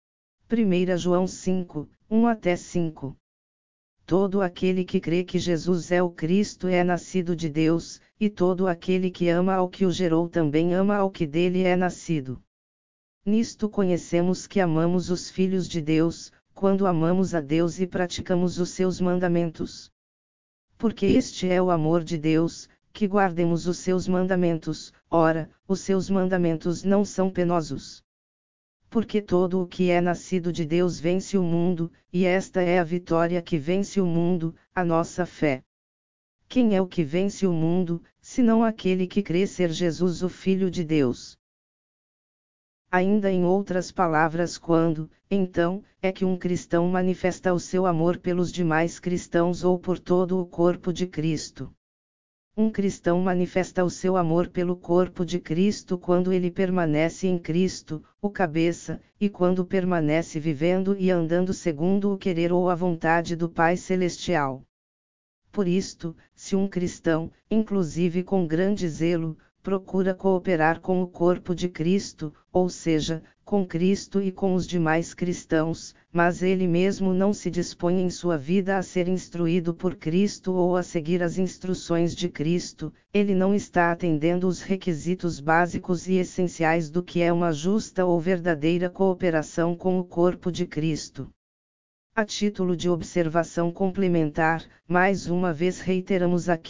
S1: 1 João 5, 1-5. Todo aquele que crê que Jesus é o Cristo é nascido de Deus, e todo aquele que ama ao que o gerou também ama ao que dele é nascido. Nisto conhecemos que amamos os filhos de Deus, quando amamos a Deus e praticamos os seus mandamentos. Porque este é o amor de Deus, que guardemos os seus mandamentos, ora, os seus mandamentos não são penosos. Porque todo o que é nascido de Deus vence o mundo, e esta é a vitória que vence o mundo, a nossa fé. Quem é o que vence o mundo, senão aquele que crê ser Jesus o Filho de Deus? Ainda em outras palavras, quando, então, é que um cristão manifesta o seu amor pelos demais cristãos ou por todo o corpo de Cristo? Um cristão manifesta o seu amor pelo corpo de Cristo quando ele permanece em Cristo, o cabeça, e quando permanece vivendo e andando segundo o querer ou a vontade do Pai Celestial. Por isto, se um cristão, inclusive com grande zelo, procura cooperar com o corpo de Cristo, ou seja, com Cristo e com os demais cristãos, mas ele mesmo não se dispõe em sua vida a ser instruído por Cristo ou a seguir as instruções de Cristo, ele não está atendendo os requisitos básicos e essenciais do que é uma justa ou verdadeira cooperação com o corpo de Cristo. A título de observação complementar, mais uma vez reiteramos aqui,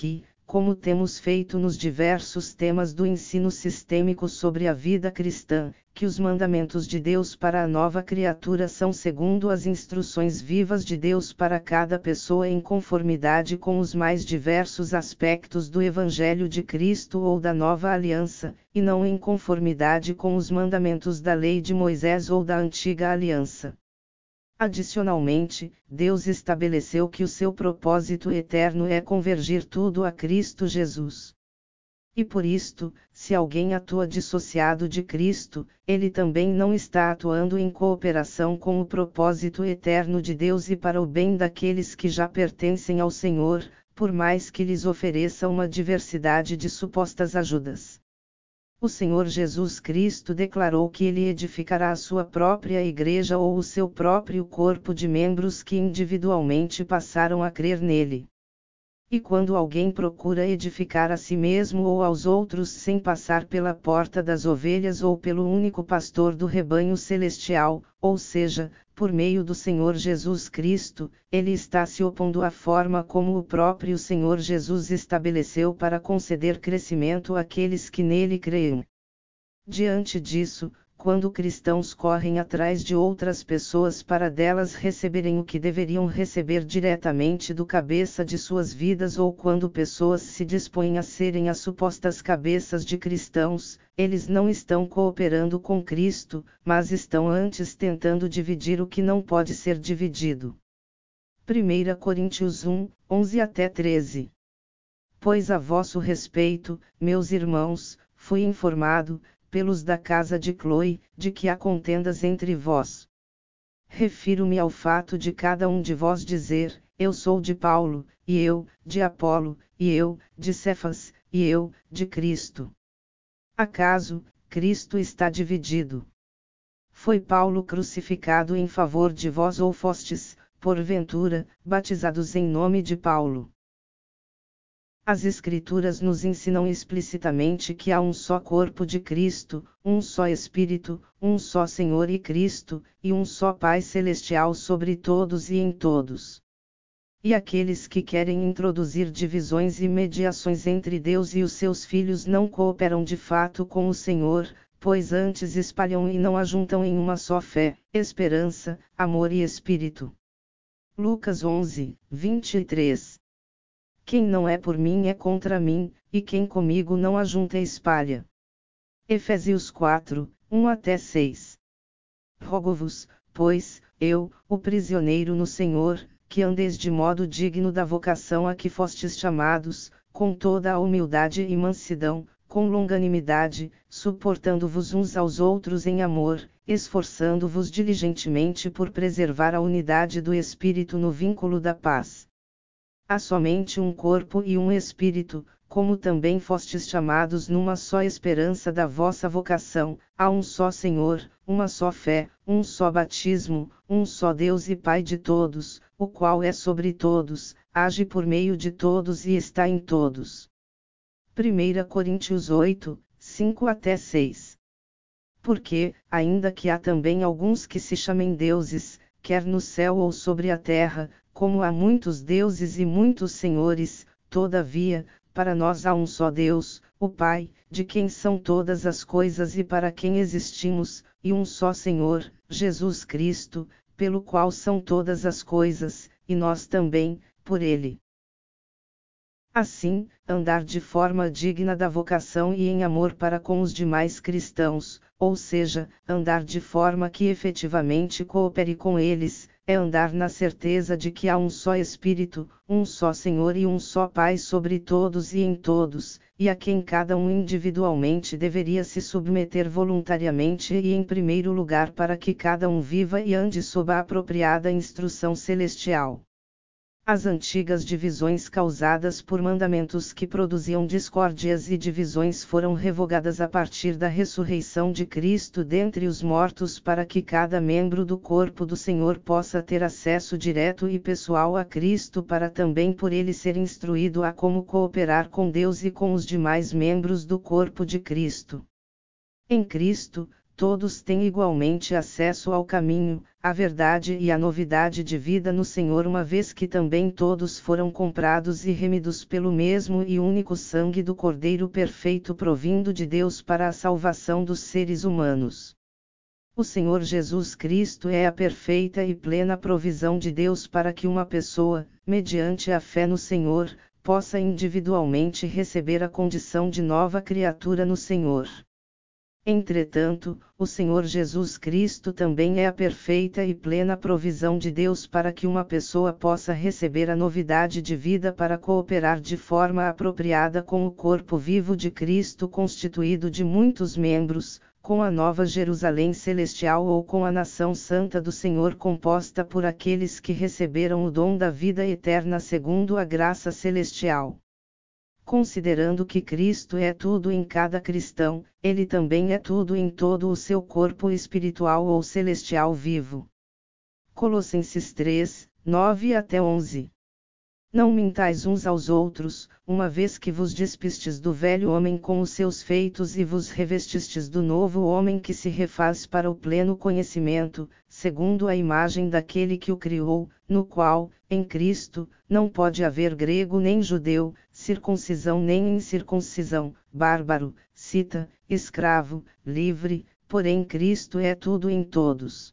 S1: como temos feito nos diversos temas do ensino sistêmico sobre a vida cristã, que os mandamentos de Deus para a nova criatura são segundo as instruções vivas de Deus para cada pessoa em conformidade com os mais diversos aspectos do Evangelho de Cristo ou da nova aliança, e não em conformidade com os mandamentos da lei de Moisés ou da antiga aliança. Adicionalmente, Deus estabeleceu que o seu propósito eterno é convergir tudo a Cristo Jesus. E por isto, se alguém atua dissociado de Cristo, ele também não está atuando em cooperação com o propósito eterno de Deus e para o bem daqueles que já pertencem ao Senhor, por mais que lhes ofereça uma diversidade de supostas ajudas. O Senhor Jesus Cristo declarou que ele edificará a sua própria igreja ou o seu próprio corpo de membros que individualmente passaram a crer nele. E quando alguém procura edificar a si mesmo ou aos outros sem passar pela porta das ovelhas ou pelo único pastor do rebanho celestial, ou seja, por meio do Senhor Jesus Cristo, ele está se opondo à forma como o próprio Senhor Jesus estabeleceu para conceder crescimento àqueles que nele creem. Diante disso, quando cristãos correm atrás de outras pessoas para delas receberem o que deveriam receber diretamente do cabeça de suas vidas ou quando pessoas se dispõem a serem as supostas cabeças de cristãos, eles não estão cooperando com Cristo, mas estão antes tentando dividir o que não pode ser dividido. 1 Coríntios 1, 11 até 13. Pois a vosso respeito, meus irmãos, fui informado, pelos da casa de Cloe, de que há contendas entre vós. Refiro-me ao fato de cada um de vós dizer, eu sou de Paulo, e eu, de Apolo, e eu, de Cefas, e eu, de Cristo. Acaso, Cristo está dividido? Foi Paulo crucificado em favor de vós ou fostes, porventura, batizados em nome de Paulo? As Escrituras nos ensinam explicitamente que há um só corpo de Cristo, um só Espírito, um só Senhor e Cristo, e um só Pai Celestial sobre todos e em todos. E aqueles que querem introduzir divisões e mediações entre Deus e os seus filhos não cooperam de fato com o Senhor, pois antes espalham e não ajuntam em uma só fé, esperança, amor e Espírito. Lucas 11, 23. Quem não é por mim é contra mim, e quem comigo não ajunta espalha. Efésios 4, 1 até 6. Rogo-vos, pois, eu, o prisioneiro no Senhor, que andeis de modo digno da vocação a que fostes chamados, com toda a humildade e mansidão, com longanimidade, suportando-vos uns aos outros em amor, esforçando-vos diligentemente por preservar a unidade do Espírito no vínculo da paz. Há somente um corpo e um Espírito, como também fostes chamados numa só esperança da vossa vocação, há um só Senhor, uma só fé, um só batismo, um só Deus e Pai de todos, o qual é sobre todos, age por meio de todos e está em todos. 1 Coríntios 8, 5 até 6. Porque, ainda que há também alguns que se chamem deuses, quer no céu ou sobre a terra, como há muitos deuses e muitos senhores, todavia, para nós há um só Deus, o Pai, de quem são todas as coisas e para quem existimos, e um só Senhor, Jesus Cristo, pelo qual são todas as coisas, e nós também, por ele. Assim, andar de forma digna da vocação e em amor para com os demais cristãos, ou seja, andar de forma que efetivamente coopere com eles, é andar na certeza de que há um só Espírito, um só Senhor e um só Pai sobre todos e em todos, e a quem cada um individualmente deveria se submeter voluntariamente e em primeiro lugar para que cada um viva e ande sob a apropriada instrução celestial. As antigas divisões causadas por mandamentos que produziam discórdias e divisões foram revogadas a partir da ressurreição de Cristo dentre os mortos para que cada membro do corpo do Senhor possa ter acesso direto e pessoal a Cristo para também por ele ser instruído a como cooperar com Deus e com os demais membros do corpo de Cristo. Em Cristo, todos têm igualmente acesso ao caminho, à verdade e à novidade de vida no Senhor, uma vez que também todos foram comprados e remidos pelo mesmo e único sangue do Cordeiro perfeito provindo de Deus para a salvação dos seres humanos. O Senhor Jesus Cristo é a perfeita e plena provisão de Deus para que uma pessoa, mediante a fé no Senhor, possa individualmente receber a condição de nova criatura no Senhor. Entretanto, o Senhor Jesus Cristo também é a perfeita e plena provisão de Deus para que uma pessoa possa receber a novidade de vida para cooperar de forma apropriada com o corpo vivo de Cristo constituído de muitos membros, com a Nova Jerusalém Celestial ou com a nação santa do Senhor composta por aqueles que receberam o dom da vida eterna segundo a graça celestial. Considerando que Cristo é tudo em cada cristão, ele também é tudo em todo o seu corpo espiritual ou celestial vivo. Colossenses 3, 9 até 11. Não mintais uns aos outros, uma vez que vos despistes do velho homem com os seus feitos e vos revestistes do novo homem que se refaz para o pleno conhecimento, segundo a imagem daquele que o criou, no qual, em Cristo, não pode haver grego nem judeu, circuncisão nem incircuncisão, bárbaro, cita, escravo, livre, porém Cristo é tudo em todos.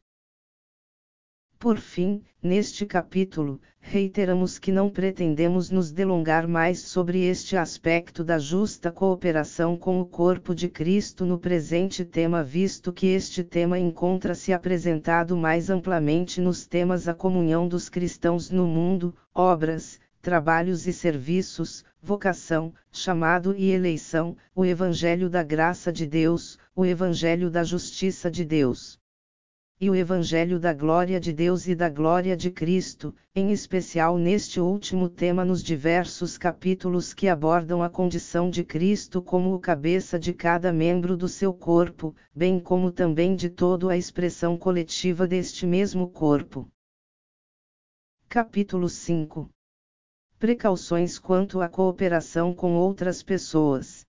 S1: Por fim, neste capítulo, reiteramos que não pretendemos nos delongar mais sobre este aspecto da justa cooperação com o corpo de Cristo no presente tema, visto que este tema encontra-se apresentado mais amplamente nos temas a comunhão dos cristãos no mundo, obras, trabalhos e serviços, vocação, chamado e eleição, o Evangelho da graça de Deus, o Evangelho da justiça de Deus. E o Evangelho da glória de Deus e da glória de Cristo, em especial neste último tema nos diversos capítulos que abordam a condição de Cristo como o cabeça de cada membro do seu corpo, bem como também de toda a expressão coletiva deste mesmo corpo. Capítulo 5. Precauções quanto à cooperação com outras pessoas.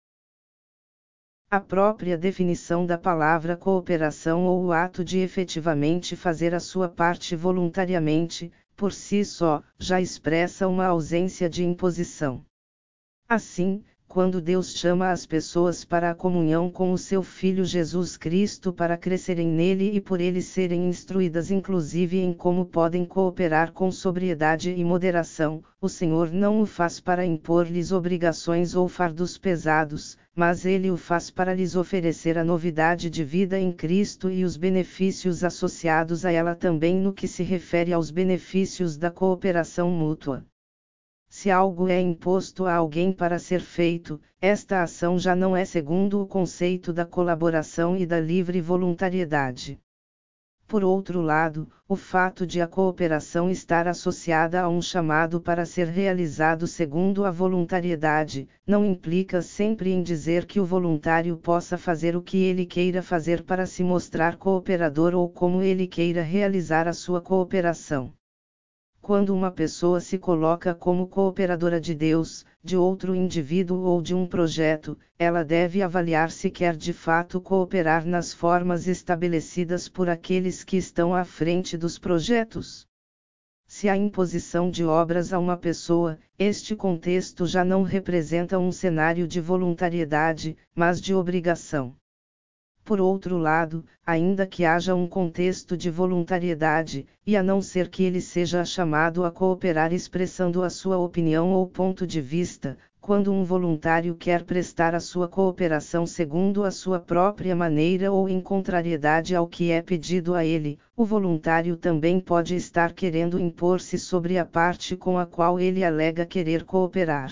S1: A própria definição da palavra cooperação ou o ato de efetivamente fazer a sua parte voluntariamente, por si só, já expressa uma ausência de imposição. Assim, quando Deus chama as pessoas para a comunhão com o seu Filho Jesus Cristo para crescerem nele e por ele serem instruídas inclusive em como podem cooperar com sobriedade e moderação, o Senhor não o faz para impor-lhes obrigações ou fardos pesados, mas ele o faz para lhes oferecer a novidade de vida em Cristo e os benefícios associados a ela também no que se refere aos benefícios da cooperação mútua. Se algo é imposto a alguém para ser feito, esta ação já não é segundo o conceito da colaboração e da livre voluntariedade. Por outro lado, o fato de a cooperação estar associada a um chamado para ser realizado segundo a voluntariedade, não implica sempre em dizer que o voluntário possa fazer o que ele queira fazer para se mostrar cooperador ou como ele queira realizar a sua cooperação. Quando uma pessoa se coloca como cooperadora de Deus, de outro indivíduo ou de um projeto, ela deve avaliar se quer de fato cooperar nas formas estabelecidas por aqueles que estão à frente dos projetos. Se há imposição de obras a uma pessoa, este contexto já não representa um cenário de voluntariedade, mas de obrigação. Por outro lado, ainda que haja um contexto de voluntariedade, e a não ser que ele seja chamado a cooperar expressando a sua opinião ou ponto de vista, quando um voluntário quer prestar a sua cooperação segundo a sua própria maneira ou em contrariedade ao que é pedido a ele, o voluntário também pode estar querendo impor-se sobre a parte com a qual ele alega querer cooperar.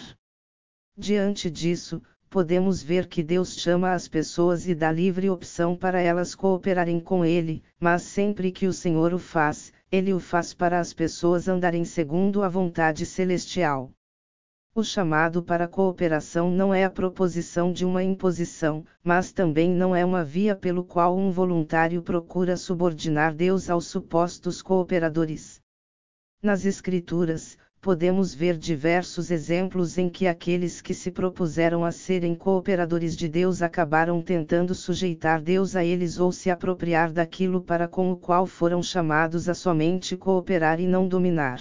S1: Diante disso, podemos ver que Deus chama as pessoas e dá livre opção para elas cooperarem com Ele, mas sempre que o Senhor o faz, Ele o faz para as pessoas andarem segundo a vontade celestial. O chamado para a cooperação não é a proposição de uma imposição, mas também não é uma via pelo qual um voluntário procura subordinar Deus aos supostos cooperadores. Nas Escrituras, podemos ver diversos exemplos em que aqueles que se propuseram a serem cooperadores de Deus acabaram tentando sujeitar Deus a eles ou se apropriar daquilo para com o qual foram chamados a somente cooperar e não dominar.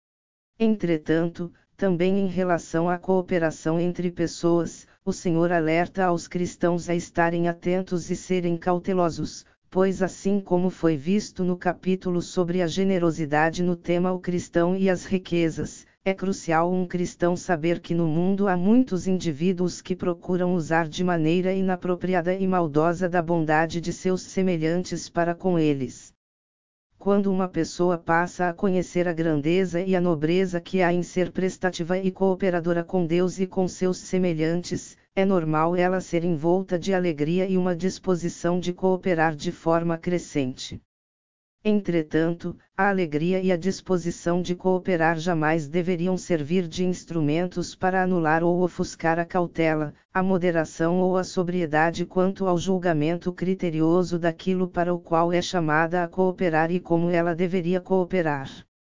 S1: Entretanto, também em relação à cooperação entre pessoas, o Senhor alerta aos cristãos a estarem atentos e serem cautelosos, pois assim como foi visto no capítulo sobre a generosidade no tema O Cristão e as Riquezas, é crucial um cristão saber que no mundo há muitos indivíduos que procuram usar de maneira inapropriada e maldosa da bondade de seus semelhantes para com eles. Quando uma pessoa passa a conhecer a grandeza e a nobreza que há em ser prestativa e cooperadora com Deus e com seus semelhantes, é normal ela ser envolta de alegria e uma disposição de cooperar de forma crescente. Entretanto, a alegria e a disposição de cooperar jamais deveriam servir de instrumentos para anular ou ofuscar a cautela, a moderação ou a sobriedade quanto ao julgamento criterioso daquilo para o qual é chamada a cooperar e como ela deveria cooperar.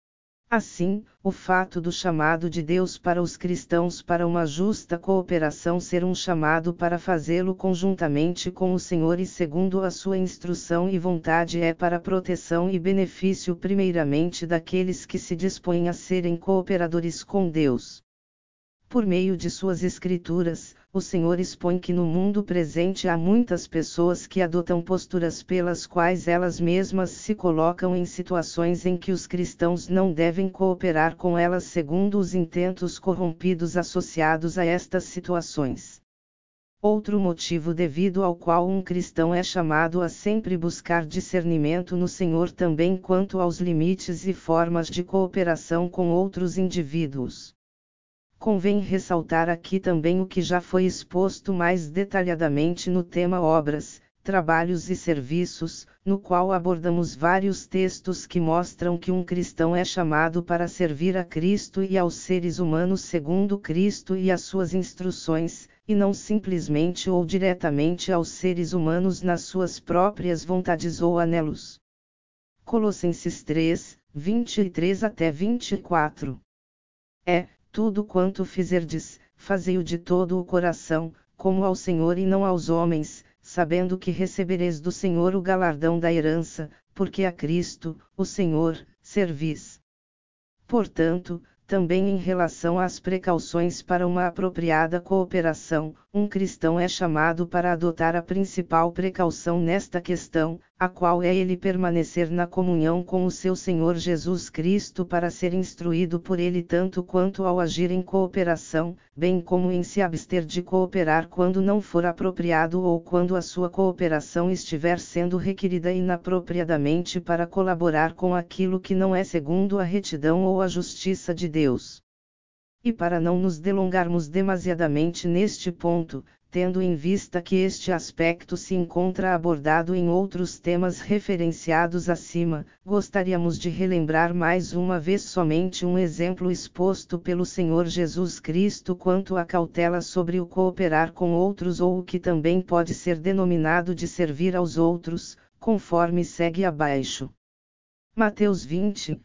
S1: Assim, o fato do chamado de Deus para os cristãos para uma justa cooperação ser um chamado para fazê-lo conjuntamente com o Senhor e segundo a sua instrução e vontade é para proteção e benefício primeiramente daqueles que se dispõem a serem cooperadores com Deus. Por meio de suas escrituras, o Senhor expõe que no mundo presente há muitas pessoas que adotam posturas pelas quais elas mesmas se colocam em situações em que os cristãos não devem cooperar com elas segundo os intentos corrompidos associados a estas situações. Outro motivo devido ao qual um cristão é chamado a sempre buscar discernimento no Senhor também quanto aos limites e formas de cooperação com outros indivíduos. Convém ressaltar aqui também o que já foi exposto mais detalhadamente no tema Obras, Trabalhos e Serviços, no qual abordamos vários textos que mostram que um cristão é chamado para servir a Cristo e aos seres humanos segundo Cristo e as suas instruções, e não simplesmente ou diretamente aos seres humanos nas suas próprias vontades ou anelos. Colossenses 3, 23 até 24. Tudo quanto fizerdes, fazei-o de todo o coração, como ao Senhor e não aos homens, sabendo que recebereis do Senhor o galardão da herança, porque a Cristo, o Senhor, servis. Portanto, também em relação às precauções para uma apropriada cooperação, um cristão é chamado para adotar a principal precaução nesta questão, a qual é ele permanecer na comunhão com o seu Senhor Jesus Cristo para ser instruído por ele tanto quanto ao agir em cooperação, bem como em se abster de cooperar quando não for apropriado ou quando a sua cooperação estiver sendo requerida inapropriadamente para colaborar com aquilo que não é segundo a retidão ou a justiça de Deus. E para não nos delongarmos demasiadamente neste ponto, tendo em vista que este aspecto se encontra abordado em outros temas referenciados acima, gostaríamos de relembrar mais uma vez somente um exemplo exposto pelo Senhor Jesus Cristo quanto à cautela sobre o cooperar com outros ou o que também pode ser denominado de servir aos outros, conforme segue abaixo. Mateus 20,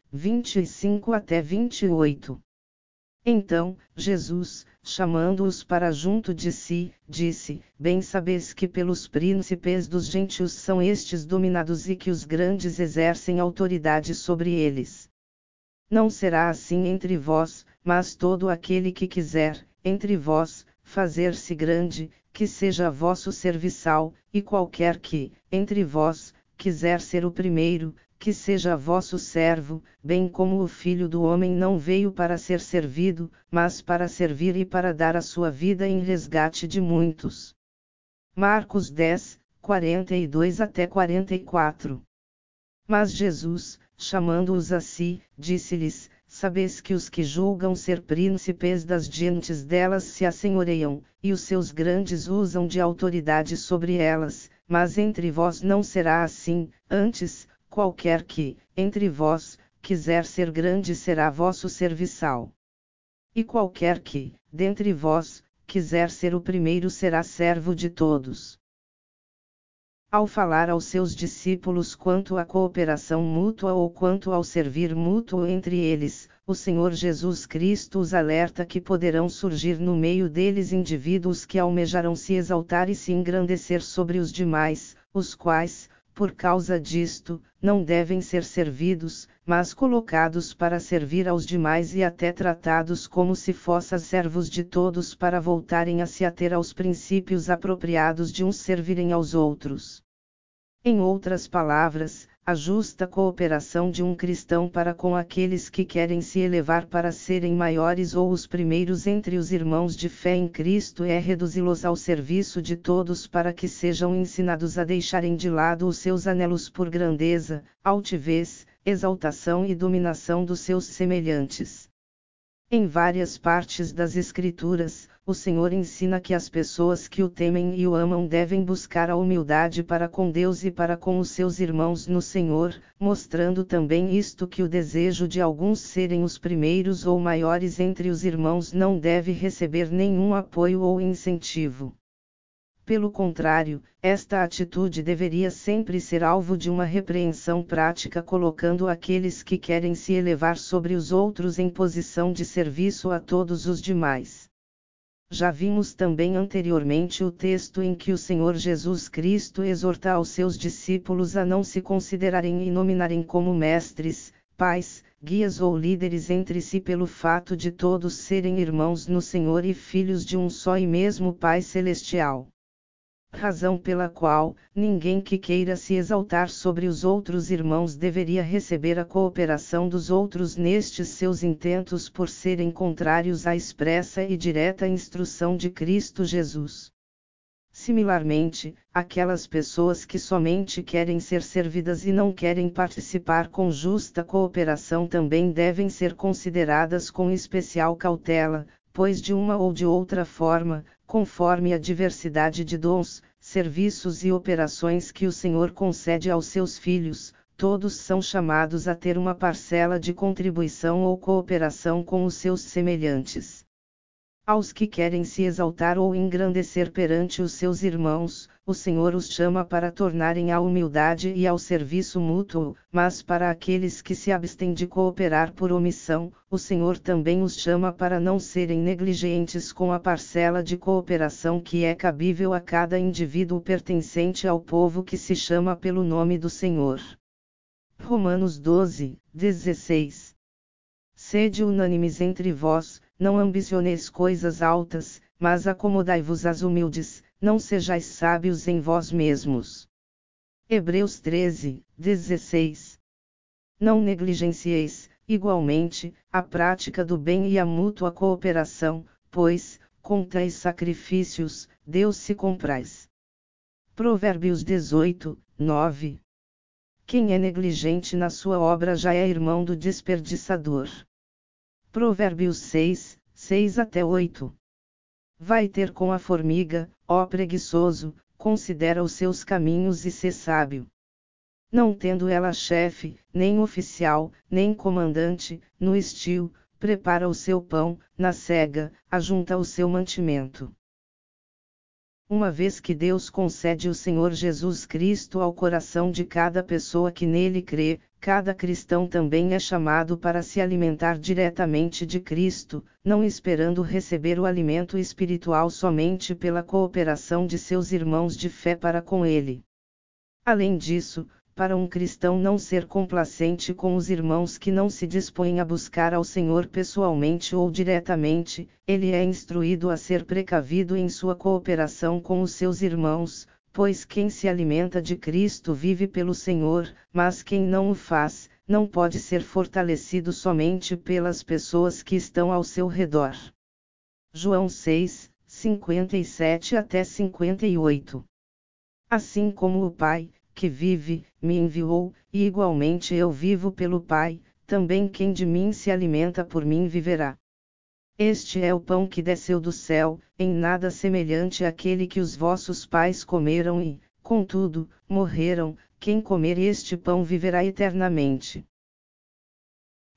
S1: 25 até 28. Então, Jesus, chamando-os para junto de si, disse: Bem sabeis que pelos príncipes dos gentios são estes dominados e que os grandes exercem autoridade sobre eles. Não será assim entre vós, mas todo aquele que quiser, entre vós, fazer-se grande, que seja vosso serviçal, e qualquer que, entre vós, quiser ser o primeiro, que seja vosso servo, bem como o Filho do Homem não veio para ser servido, mas para servir e para dar a sua vida em resgate de muitos. Marcos 10, 42 até 44. Mas Jesus, chamando-os a si, disse-lhes: Sabeis que os que julgam ser príncipes das gentes delas se assenhoreiam, e os seus grandes usam de autoridade sobre elas, mas entre vós não será assim, antes, qualquer que, entre vós, quiser ser grande será vosso serviçal. E qualquer que, dentre vós, quiser ser o primeiro será servo de todos. Ao falar aos seus discípulos quanto à cooperação mútua ou quanto ao servir mútuo entre eles, o Senhor Jesus Cristo os alerta que poderão surgir no meio deles indivíduos que almejarão se exaltar e se engrandecer sobre os demais, os quais, por causa disto, não devem ser servidos, mas colocados para servir aos demais e até tratados como se fossem servos de todos para voltarem a se ater aos princípios apropriados de uns servirem aos outros. Em outras palavras, a justa cooperação de um cristão para com aqueles que querem se elevar para serem maiores ou os primeiros entre os irmãos de fé em Cristo é reduzi-los ao serviço de todos para que sejam ensinados a deixarem de lado os seus anelos por grandeza, altivez, exaltação e dominação dos seus semelhantes. Em várias partes das Escrituras, o Senhor ensina que as pessoas que o temem e o amam devem buscar a humildade para com Deus e para com os seus irmãos no Senhor, mostrando também isto que o desejo de alguns serem os primeiros ou maiores entre os irmãos não deve receber nenhum apoio ou incentivo. Pelo contrário, esta atitude deveria sempre ser alvo de uma repreensão prática, colocando aqueles que querem se elevar sobre os outros em posição de serviço a todos os demais. Já vimos também anteriormente o texto em que o Senhor Jesus Cristo exorta aos seus discípulos a não se considerarem e nominarem como mestres, pais, guias ou líderes entre si pelo fato de todos serem irmãos no Senhor e filhos de um só e mesmo Pai Celestial. Razão pela qual, ninguém que queira se exaltar sobre os outros irmãos deveria receber a cooperação dos outros nestes seus intentos por serem contrários à expressa e direta instrução de Cristo Jesus. Similarmente, aquelas pessoas que somente querem ser servidas e não querem participar com justa cooperação também devem ser consideradas com especial cautela, pois de uma ou de outra forma, conforme a diversidade de dons, serviços e operações que o Senhor concede aos seus filhos, todos são chamados a ter uma parcela de contribuição ou cooperação com os seus semelhantes. Aos que querem se exaltar ou engrandecer perante os seus irmãos, o Senhor os chama para tornarem à humildade e ao serviço mútuo, mas para aqueles que se abstêm de cooperar por omissão, o Senhor também os chama para não serem negligentes com a parcela de cooperação que é cabível a cada indivíduo pertencente ao povo que se chama pelo nome do Senhor. Romanos 12, 16. Sede unânimes entre vós, não ambicioneis coisas altas, mas acomodai-vos às humildes, não sejais sábios em vós mesmos. Hebreus 13, 16. Não negligencieis, igualmente, a prática do bem e a mútua cooperação, pois, com tais sacrifícios, Deus se compraz. Provérbios 18, 9. Quem é negligente na sua obra já é irmão do desperdiçador. Provérbios 6, 6 até 8. Vai ter com a formiga, ó preguiçoso, considera os seus caminhos e sê sábio. Não tendo ela chefe, nem oficial, nem comandante, no estio, prepara o seu pão, na cega, ajunta o seu mantimento. Uma vez que Deus concede o Senhor Jesus Cristo ao coração de cada pessoa que nele crê, cada cristão também é chamado para se alimentar diretamente de Cristo, não esperando receber o alimento espiritual somente pela cooperação de seus irmãos de fé para com ele. Além disso, para um cristão não ser complacente com os irmãos que não se dispõem a buscar ao Senhor pessoalmente ou diretamente, ele é instruído a ser precavido em sua cooperação com os seus irmãos, pois quem se alimenta de Cristo vive pelo Senhor, mas quem não o faz, não pode ser fortalecido somente pelas pessoas que estão ao seu redor. João 6, 57 até 58. Assim como o Pai, que vive, me enviou, e igualmente eu vivo pelo Pai, também quem de mim se alimenta por mim viverá. Este é o pão que desceu do céu, em nada semelhante àquele que os vossos pais comeram e, contudo, morreram, quem comer este pão viverá eternamente.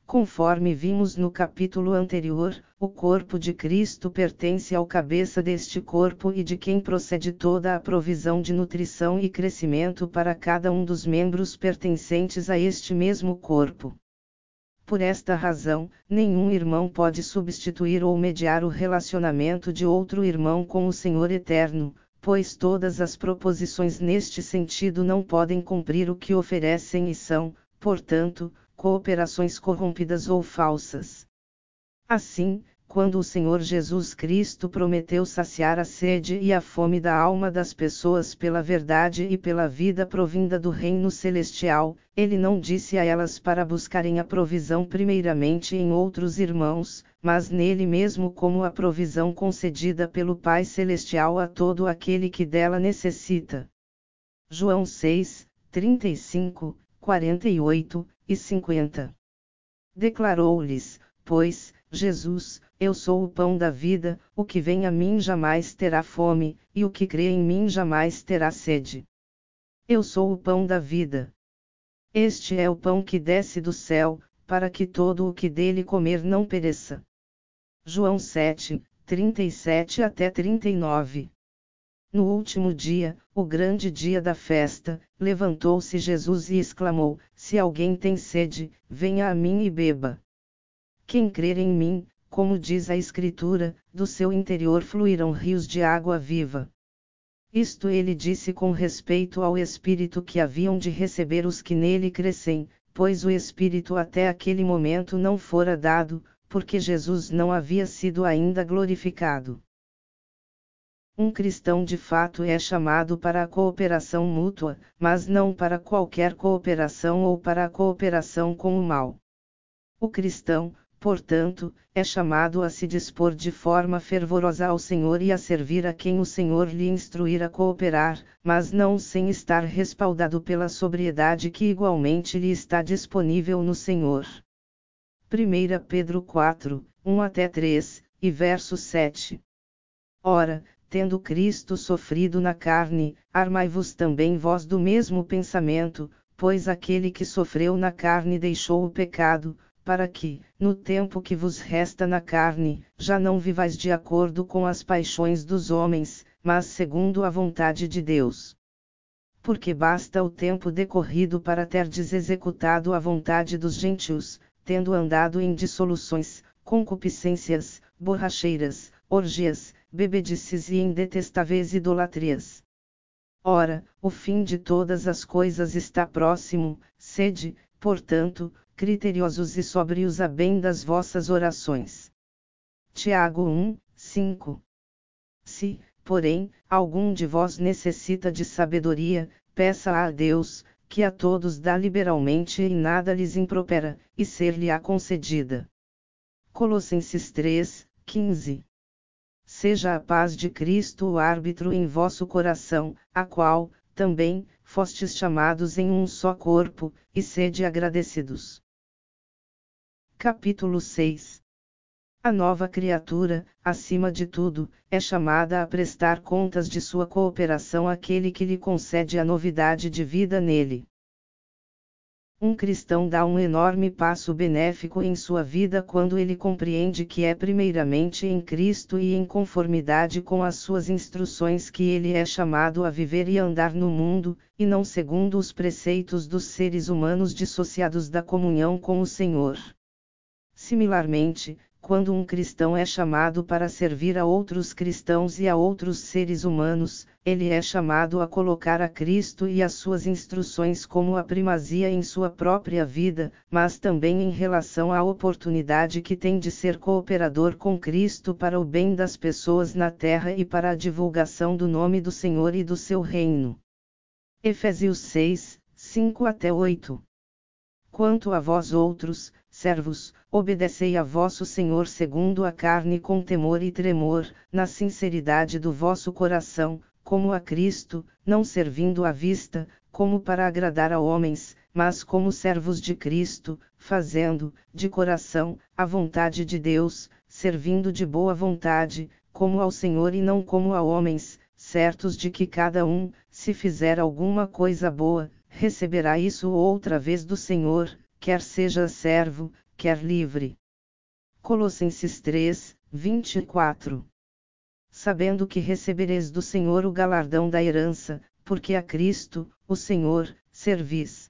S1: Conforme vimos no capítulo anterior, o corpo de Cristo pertence ao cabeça deste corpo e de quem procede toda a provisão de nutrição e crescimento para cada um dos membros pertencentes a este mesmo corpo. Por esta razão, nenhum irmão pode substituir ou mediar o relacionamento de outro irmão com o Senhor eterno, pois todas as proposições neste sentido não podem cumprir o que oferecem e são, portanto, cooperações corrompidas ou falsas. Assim, quando o Senhor Jesus Cristo prometeu saciar a sede e a fome da alma das pessoas pela verdade e pela vida provinda do reino celestial, ele não disse a elas para buscarem a provisão primeiramente em outros irmãos, mas nele mesmo como a provisão concedida pelo Pai Celestial a todo aquele que dela necessita. João 6, 35, 48 e 50. Declarou-lhes, pois, Jesus: Eu sou o pão da vida, o que vem a mim jamais terá fome, e o que crê em mim jamais terá sede. Eu sou o pão da vida. Este é o pão que desce do céu, para que todo o que dele comer não pereça. João 7, 37 até 39. No último dia, o grande dia da festa, levantou-se Jesus e exclamou: Se alguém tem sede, venha a mim e beba. Quem crer em mim, como diz a Escritura, do seu interior fluirão rios de água viva. Isto ele disse com respeito ao Espírito que haviam de receber os que nele crescem, pois o Espírito até aquele momento não fora dado, porque Jesus não havia sido ainda glorificado. Um cristão de fato é chamado para a cooperação mútua, mas não para qualquer cooperação ou para a cooperação com o mal. O cristão, portanto, é chamado a se dispor de forma fervorosa ao Senhor e a servir a quem o Senhor lhe instruir a cooperar, mas não sem estar respaldado pela sobriedade que igualmente lhe está disponível no Senhor. 1 Pedro 4, 1 até 3, e verso 7. Ora, tendo Cristo sofrido na carne, armai-vos também vós do mesmo pensamento, pois aquele que sofreu na carne deixou o pecado, para que, no tempo que vos resta na carne, já não vivais de acordo com as paixões dos homens, mas segundo a vontade de Deus. Porque basta o tempo decorrido para terdes executado a vontade dos gentios, tendo andado em dissoluções, concupiscências, borracheiras, orgias, bebedices e em detestáveis idolatrias. Ora, o fim de todas as coisas está próximo, sede, portanto, criteriosos e sóbrios a bem das vossas orações. Tiago 1, 5. Se, porém, algum de vós necessita de sabedoria, peça a Deus, que a todos dá liberalmente e nada lhes impropera, e ser-lhe-á concedida. Colossenses 3, 15. Seja a paz de Cristo o árbitro em vosso coração, a qual, também, fostes chamados em um só corpo, e sede agradecidos. Capítulo 6. A nova criatura, acima de tudo, é chamada a prestar contas de sua cooperação àquele que lhe concede a novidade de vida nele. Um cristão dá um enorme passo benéfico em sua vida quando ele compreende que é primeiramente em Cristo e em conformidade com as suas instruções que ele é chamado a viver e andar no mundo, e não segundo os preceitos dos seres humanos dissociados da comunhão com o Senhor. Similarmente, quando um cristão é chamado para servir a outros cristãos e a outros seres humanos, ele é chamado a colocar a Cristo e as suas instruções como a primazia em sua própria vida, mas também em relação à oportunidade que tem de ser cooperador com Cristo para o bem das pessoas na terra e para a divulgação do nome do Senhor e do seu reino. Efésios 6, 5 até 8. Quanto a vós outros, servos, obedecei a vosso Senhor segundo a carne com temor e tremor, na sinceridade do vosso coração, como a Cristo, não servindo à vista, como para agradar a homens, mas como servos de Cristo, fazendo, de coração, a vontade de Deus, servindo de boa vontade, como ao Senhor e não como a homens, certos de que cada um, se fizer alguma coisa boa, receberá isso outra vez do Senhor, quer seja servo, quer livre. Colossenses 3, 24. Sabendo que recebereis do Senhor o galardão da herança, porque a Cristo, o Senhor, servis.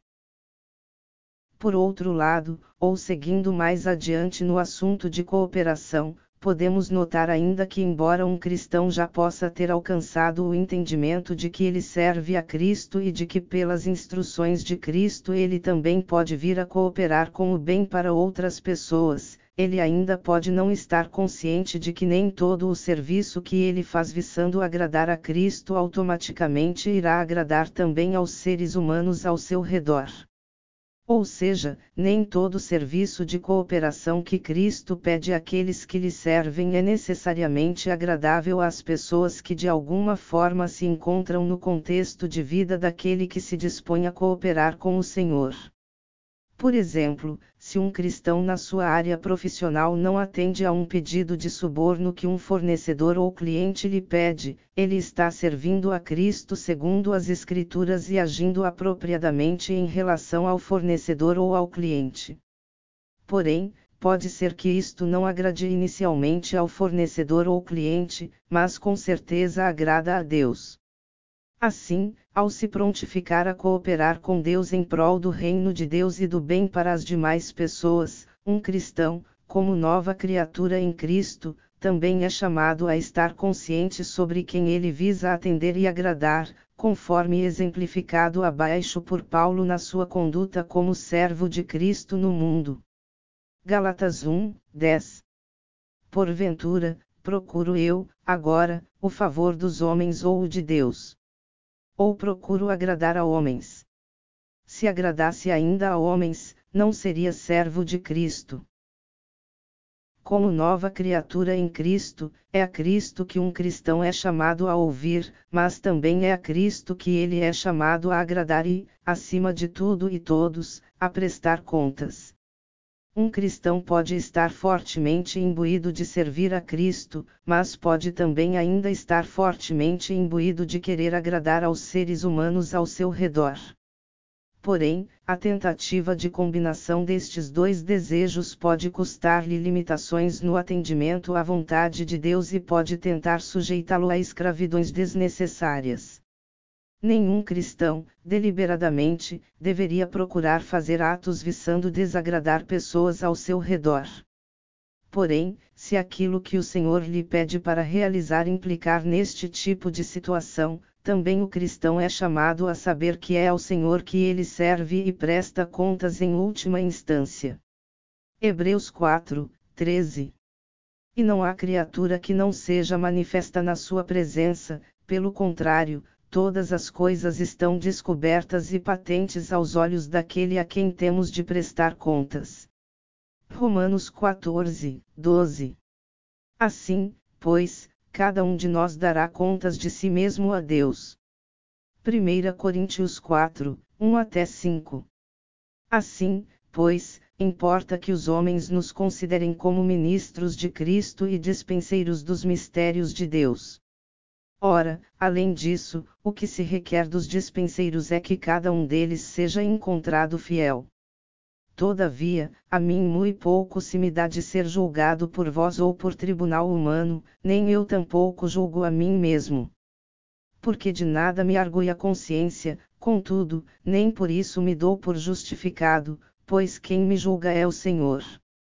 S1: Por outro lado, ou seguindo mais adiante no assunto de cooperação, podemos notar ainda que, embora um cristão já possa ter alcançado o entendimento de que ele serve a Cristo e de que pelas instruções de Cristo ele também pode vir a cooperar com o bem para outras pessoas, ele ainda pode não estar consciente de que nem todo o serviço que ele faz visando agradar a Cristo automaticamente irá agradar também aos seres humanos ao seu redor. Ou seja, nem todo serviço de cooperação que Cristo pede àqueles que lhe servem é necessariamente agradável às pessoas que de alguma forma se encontram no contexto de vida daquele que se dispõe a cooperar com o Senhor. Por exemplo, se um cristão na sua área profissional não atende a um pedido de suborno que um fornecedor ou cliente lhe pede, ele está servindo a Cristo segundo as Escrituras e agindo apropriadamente em relação ao fornecedor ou ao cliente. Porém, pode ser que isto não agrade inicialmente ao fornecedor ou cliente, mas com certeza agrada a Deus. Assim, ao se prontificar a cooperar com Deus em prol do reino de Deus e do bem para as demais pessoas, um cristão, como nova criatura em Cristo, também é chamado a estar consciente sobre quem ele visa atender e agradar, conforme exemplificado abaixo por Paulo na sua conduta como servo de Cristo no mundo. Gálatas 1, 10. Porventura, procuro eu, agora, o favor dos homens ou o de Deus? Ou procuro agradar a homens? Se agradasse ainda a homens, não seria servo de Cristo. Como nova criatura em Cristo, é a Cristo que um cristão é chamado a ouvir, mas também é a Cristo que ele é chamado a agradar e, acima de tudo e todos, a prestar contas. Um cristão pode estar fortemente imbuído de servir a Cristo, mas pode também ainda estar fortemente imbuído de querer agradar aos seres humanos ao seu redor. Porém, a tentativa de combinação destes dois desejos pode custar-lhe limitações no atendimento à vontade de Deus e pode tentar sujeitá-lo a escravidões desnecessárias. Nenhum cristão, deliberadamente, deveria procurar fazer atos visando desagradar pessoas ao seu redor. Porém, se aquilo que o Senhor lhe pede para realizar implicar neste tipo de situação, também o cristão é chamado a saber que é ao Senhor que ele serve e presta contas em última instância. Hebreus 4, 13. E não há criatura que não seja manifesta na sua presença, pelo contrário, todas as coisas estão descobertas e patentes aos olhos daquele a quem temos de prestar contas. Romanos 14, 12. Assim, pois, cada um de nós dará contas de si mesmo a Deus. 1 Coríntios 4, 1-5. Assim, pois, importa que os homens nos considerem como ministros de Cristo e dispenseiros dos mistérios de Deus. Ora, além disso, o que se requer dos dispenseiros é que cada um deles seja encontrado fiel. Todavia, a mim muito pouco se me dá de ser julgado por vós ou por tribunal humano, nem eu tampouco julgo a mim mesmo. Porque de nada me argue a consciência, contudo, nem por isso me dou por justificado, pois quem me julga é o Senhor.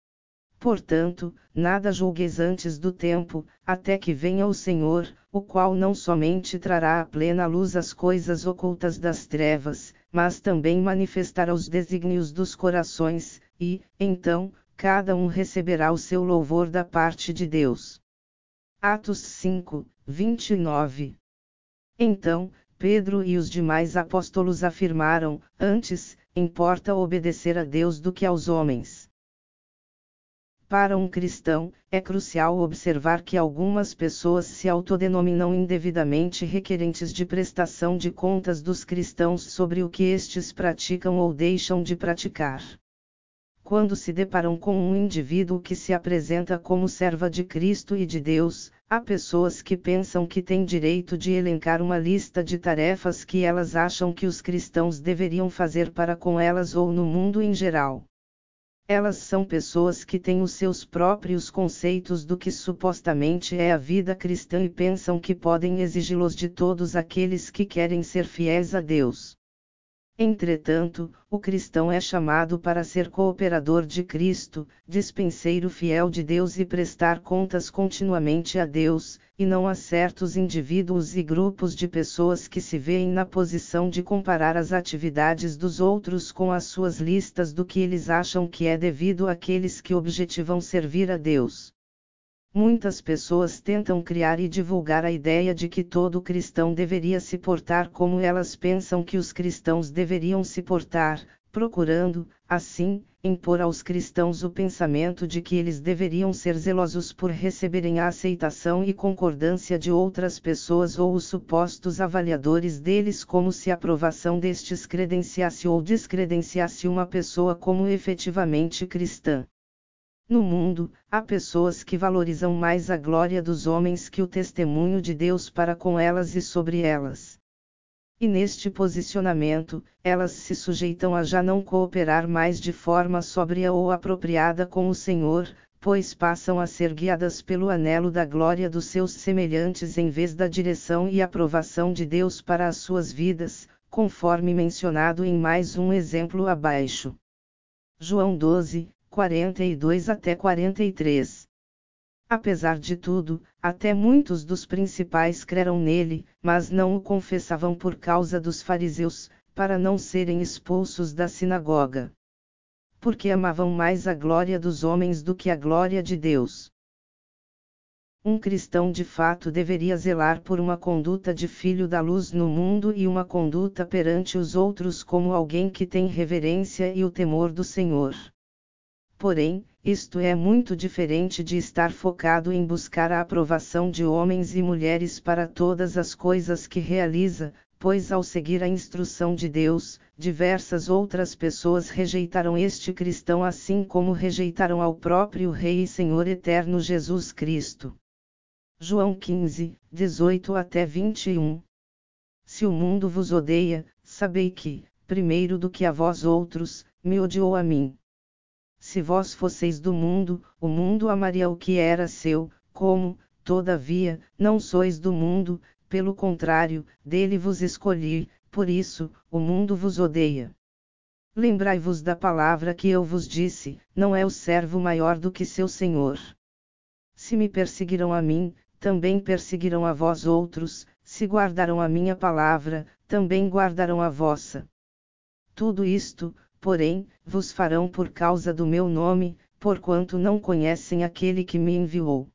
S1: Portanto, nada julgueis antes do tempo, até que venha o Senhor, o qual não somente trará à plena luz as coisas ocultas das trevas, mas também manifestará os desígnios dos corações, e, então, cada um receberá o seu louvor da parte de Deus. Atos 5, 29. Então, Pedro e os demais apóstolos afirmaram: antes, importa obedecer a Deus do que aos homens. Para um cristão, é crucial observar que algumas pessoas se autodenominam indevidamente requerentes de prestação de contas dos cristãos sobre o que estes praticam ou deixam de praticar. Quando se deparam com um indivíduo que se apresenta como serva de Cristo e de Deus, há pessoas que pensam que têm direito de elencar uma lista de tarefas que elas acham que os cristãos deveriam fazer para com elas ou no mundo em geral. Elas são pessoas que têm os seus próprios conceitos do que supostamente é a vida cristã e pensam que podem exigi-los de todos aqueles que querem ser fiéis a Deus. Entretanto, o cristão é chamado para ser cooperador de Cristo, dispenseiro fiel de Deus e prestar contas continuamente a Deus, e não a certos indivíduos e grupos de pessoas que se veem na posição de comparar as atividades dos outros com as suas listas do que eles acham que é devido àqueles que objetivam servir a Deus. Muitas pessoas tentam criar e divulgar a ideia de que todo cristão deveria se portar como elas pensam que os cristãos deveriam se portar, procurando, assim, impor aos cristãos o pensamento de que eles deveriam ser zelosos por receberem a aceitação e concordância de outras pessoas ou os supostos avaliadores deles, como se a aprovação destes credenciasse ou descredenciasse uma pessoa como efetivamente cristã. No mundo, há pessoas que valorizam mais a glória dos homens que o testemunho de Deus para com elas e sobre elas. E neste posicionamento, elas se sujeitam a já não cooperar mais de forma sóbria ou apropriada com o Senhor, pois passam a ser guiadas pelo anelo da glória dos seus semelhantes em vez da direção e aprovação de Deus para as suas vidas, conforme mencionado em mais um exemplo abaixo. João 12, 42 até 43. Apesar de tudo, até muitos dos principais creram nele, mas não o confessavam por causa dos fariseus, para não serem expulsos da sinagoga. Porque amavam mais a glória dos homens do que a glória de Deus. Um cristão de fato deveria zelar por uma conduta de filho da luz no mundo e uma conduta perante os outros como alguém que tem reverência e o temor do Senhor. Porém, isto é muito diferente de estar focado em buscar a aprovação de homens e mulheres para todas as coisas que realiza, pois ao seguir a instrução de Deus, diversas outras pessoas rejeitaram este cristão assim como rejeitaram ao próprio Rei e Senhor eterno Jesus Cristo. João 15, 18 até 21. Se o mundo vos odeia, sabei que, primeiro do que a vós outros, me odiou a mim. Se vós fosseis do mundo, o mundo amaria o que era seu, como, todavia, não sois do mundo, pelo contrário, dele vos escolhi, por isso, o mundo vos odeia. Lembrai-vos da palavra que eu vos disse, não é o servo maior do que seu senhor. Se me perseguiram a mim, também perseguirão a vós outros, se guardaram a minha palavra, também guardarão a vossa. Tudo isto, porém, vos farão por causa do meu nome, porquanto não conhecem aquele que me enviou.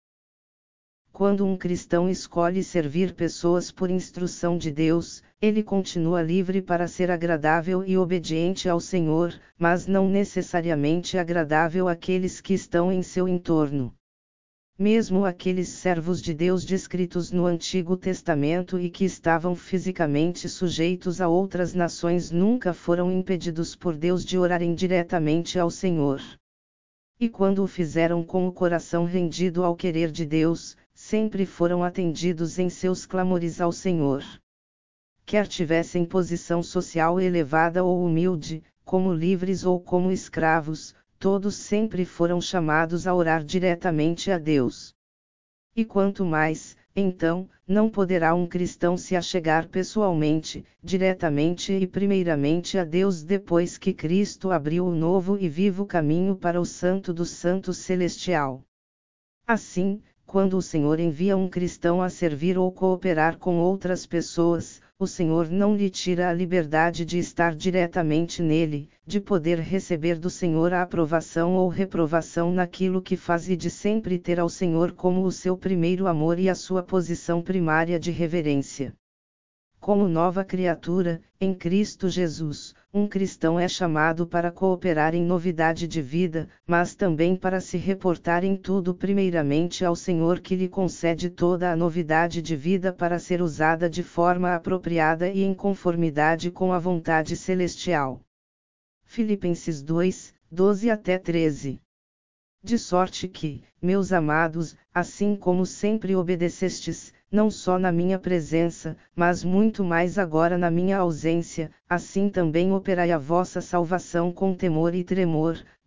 S1: Quando um cristão escolhe servir pessoas por instrução de Deus, ele continua livre para ser agradável e obediente ao Senhor, mas não necessariamente agradável àqueles que estão em seu entorno. Mesmo aqueles servos de Deus descritos no Antigo Testamento e que estavam fisicamente sujeitos a outras nações nunca foram impedidos por Deus de orarem diretamente ao Senhor. E quando o fizeram com o coração rendido ao querer de Deus, sempre foram atendidos em seus clamores ao Senhor. Quer tivessem posição social elevada ou humilde, como livres ou como escravos, todos sempre foram chamados a orar diretamente a Deus. E quanto mais, então, não poderá um cristão se achegar pessoalmente, diretamente e primeiramente a Deus depois que Cristo abriu o novo e vivo caminho para o Santo dos Santos Celestial. Assim, quando o Senhor envia um cristão a servir ou cooperar com outras pessoas, o Senhor não lhe tira a liberdade de estar diretamente nele, de poder receber do Senhor a aprovação ou reprovação naquilo que faz e de sempre ter ao Senhor como o seu primeiro amor e a sua posição primária de reverência. Como nova criatura, em Cristo Jesus, um cristão é chamado para cooperar em novidade de vida, mas também para se reportar em tudo primeiramente ao Senhor que lhe concede toda a novidade de vida para ser usada de forma apropriada e em conformidade com a vontade celestial. Filipenses 2, 12 até 13. De sorte que, meus amados, assim como sempre obedecestes, não só na minha presença, mas muito mais agora na minha ausência, assim também operai a vossa salvação com temor e tremor,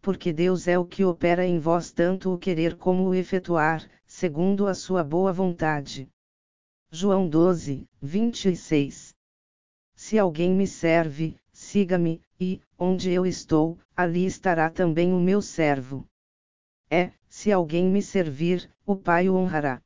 S1: porque Deus é o que opera em vós tanto o querer como o efetuar, segundo a sua boa vontade. João 12, 26. Se alguém me serve, siga-me, e, onde eu estou, ali estará também o meu servo. Se alguém me servir, o Pai o honrará.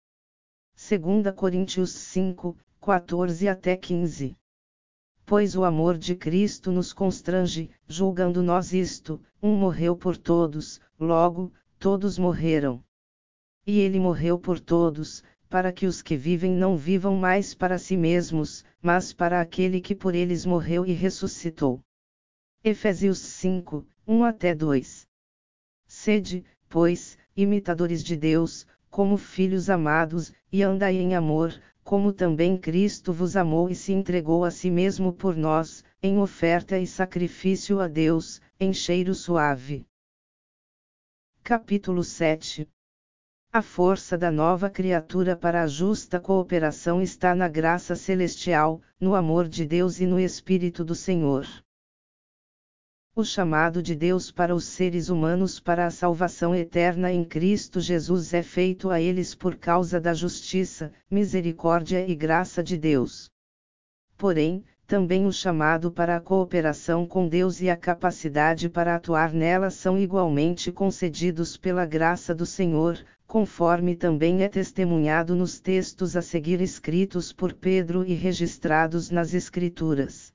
S1: 2 Coríntios 5, 14 até 15. Pois o amor de Cristo nos constrange, julgando nós isto: um morreu por todos, logo, todos morreram. E ele morreu por todos, para que os que vivem não vivam mais para si mesmos, mas para aquele que por eles morreu e ressuscitou. Efésios 5, 1 até 2. Sede, pois, imitadores de Deus, como filhos amados, e andai em amor, como também Cristo vos amou e se entregou a si mesmo por nós, em oferta e sacrifício a Deus, em cheiro suave. Capítulo 7. A força da nova criatura para a justa cooperação está na graça celestial, no amor de Deus e no Espírito do Senhor. O chamado de Deus para os seres humanos para a salvação eterna em Cristo Jesus é feito a eles por causa da justiça, misericórdia e graça de Deus. Porém, também o chamado para a cooperação com Deus e a capacidade para atuar nela são igualmente concedidos pela graça do Senhor, conforme também é testemunhado nos textos a seguir escritos por Pedro e registrados nas Escrituras.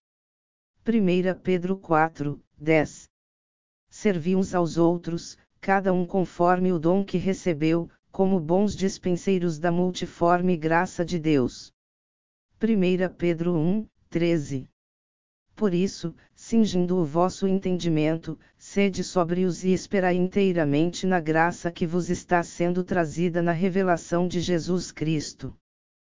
S1: 1 Pedro 4, 10. Servi uns aos outros, cada um conforme o dom que recebeu, como bons dispenseiros da multiforme graça de Deus. 1 Pedro 1, 13. Por isso, cingindo o vosso entendimento, sede sóbrios e esperai inteiramente na graça que vos está sendo trazida na revelação de Jesus Cristo.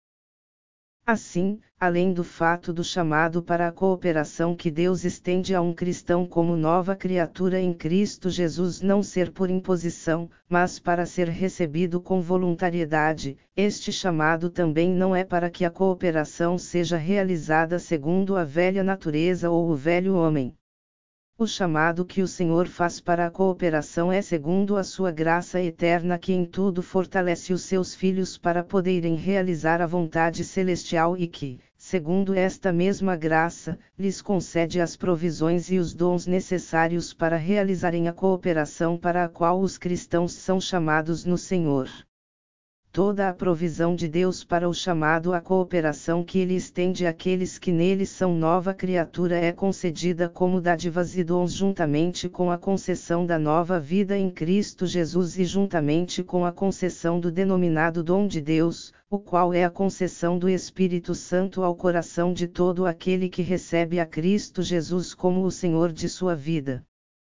S1: Assim, além do fato do chamado para a cooperação que Deus estende a um cristão como nova criatura em Cristo Jesus não ser por imposição, mas para ser recebido com voluntariedade, este chamado também não é para que a cooperação seja realizada segundo a velha natureza ou o velho homem. O chamado que o Senhor faz para a cooperação é segundo a sua graça eterna que em tudo fortalece os seus filhos para poderem realizar a vontade celestial e que, segundo esta mesma graça, lhes concede as provisões e os dons necessários para realizarem a cooperação para a qual os cristãos são chamados no Senhor. Toda a provisão de Deus para o chamado à cooperação que Ele estende àqueles que nele são nova criatura é concedida como dádivas e dons juntamente com a concessão da nova vida em Cristo Jesus e juntamente com a concessão do denominado dom de Deus, o qual é a concessão do Espírito Santo ao coração de todo aquele que recebe a Cristo Jesus como o Senhor de sua vida.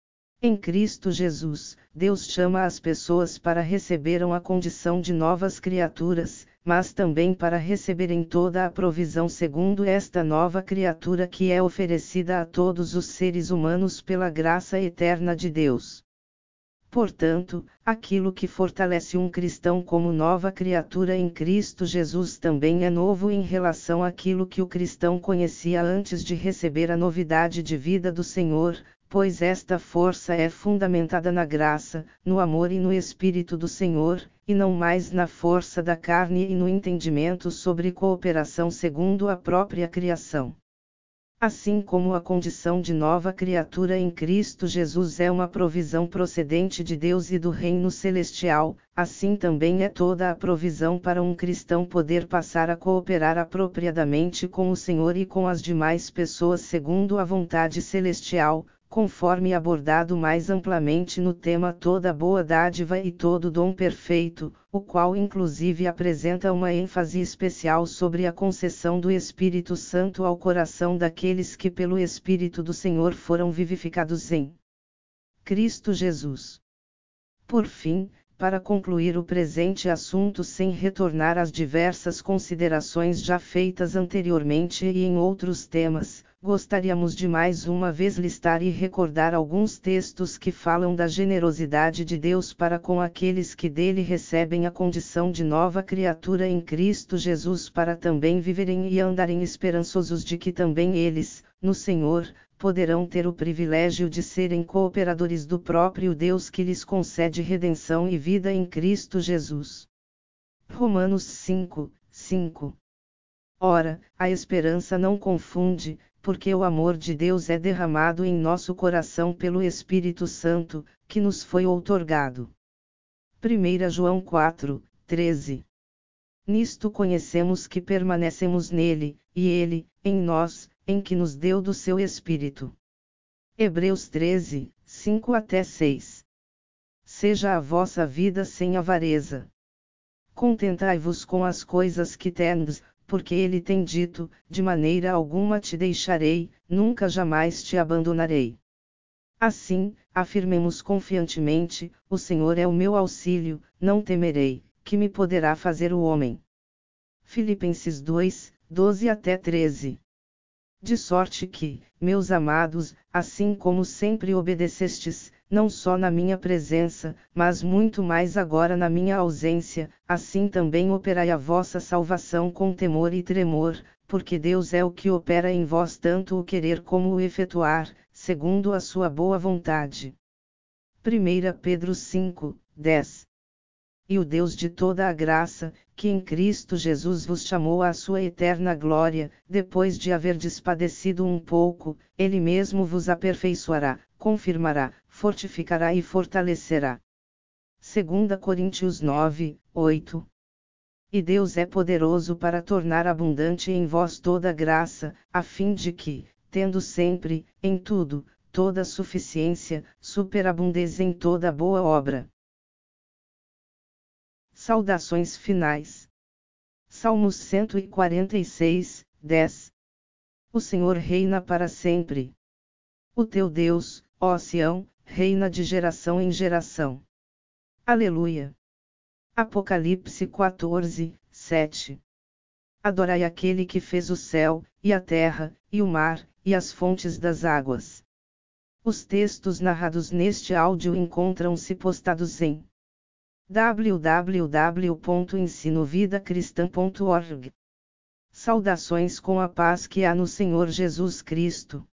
S1: Em Cristo Jesus, Deus chama as pessoas para receberem a condição de novas criaturas, mas também para receberem toda a provisão segundo esta nova criatura que é oferecida a todos os seres humanos pela graça eterna de Deus. Portanto, aquilo que fortalece um cristão como nova criatura em Cristo Jesus também é novo em relação àquilo que o cristão conhecia antes de receber a novidade de vida do Senhor, pois esta força é fundamentada na graça, no amor e no Espírito do Senhor, e não mais na força da carne e no entendimento sobre cooperação segundo a própria criação. Assim como a condição de nova criatura em Cristo Jesus é uma provisão procedente de Deus e do reino celestial, assim também é toda a provisão para um cristão poder passar a cooperar apropriadamente com o Senhor e com as demais pessoas segundo a vontade celestial, conforme abordado mais amplamente no tema Toda boa dádiva e todo dom perfeito, o qual inclusive apresenta uma ênfase especial sobre a concessão do Espírito Santo ao coração daqueles que pelo Espírito do Senhor foram vivificados em Cristo Jesus. Por fim, para concluir o presente assunto sem retornar às diversas considerações já feitas anteriormente e em outros temas, gostaríamos de mais uma vez listar e recordar alguns textos que falam da generosidade de Deus para com aqueles que dele recebem a condição de nova criatura em Cristo Jesus para também viverem e andarem esperançosos de que também eles, no Senhor, poderão ter o privilégio de serem cooperadores do próprio Deus que lhes concede redenção e vida em Cristo Jesus. Romanos 5, 5. Ora, a esperança não confunde, porque o amor de Deus é derramado em nosso coração pelo Espírito Santo, que nos foi outorgado. 1 João 4, 13. Nisto conhecemos que permanecemos nele, e ele, em nós, em que nos deu do seu Espírito. Hebreus 13, 5-6. Seja a vossa vida sem avareza. Contentai-vos com as coisas que tendes, porque ele tem dito, de maneira alguma te deixarei, nunca jamais te abandonarei. Assim, afirmemos confiantemente, o Senhor é o meu auxílio, não temerei, que me poderá fazer o homem. Filipenses 2, 12-13. De sorte que, meus amados, assim como sempre obedecestes, não só na minha presença, mas muito mais agora na minha ausência, assim também operai a vossa salvação com temor e tremor, porque Deus é o que opera em vós tanto o querer como o efetuar, segundo a sua boa vontade. 1 Pedro 5, 10. E o Deus de toda a graça, que em Cristo Jesus vos chamou à sua eterna glória, depois de haverdes padecido um pouco, Ele mesmo vos aperfeiçoará, confirmará, fortificará e fortalecerá. 2 Coríntios 9, 8. E Deus é poderoso para tornar abundante em vós toda graça, a fim de que, tendo sempre, em tudo, toda suficiência, superabundeis em toda boa obra. Saudações finais. Salmos 146, 10. O Senhor reina para sempre. O teu Deus, ó Sião, reina de geração em geração. Aleluia. Apocalipse 14, 7. Adorai aquele que fez o céu, e a terra, e o mar, e as fontes das águas. Os textos narrados neste áudio encontram-se postados em www.ensinovidacristã.org. Saudações com a paz que há no Senhor Jesus Cristo.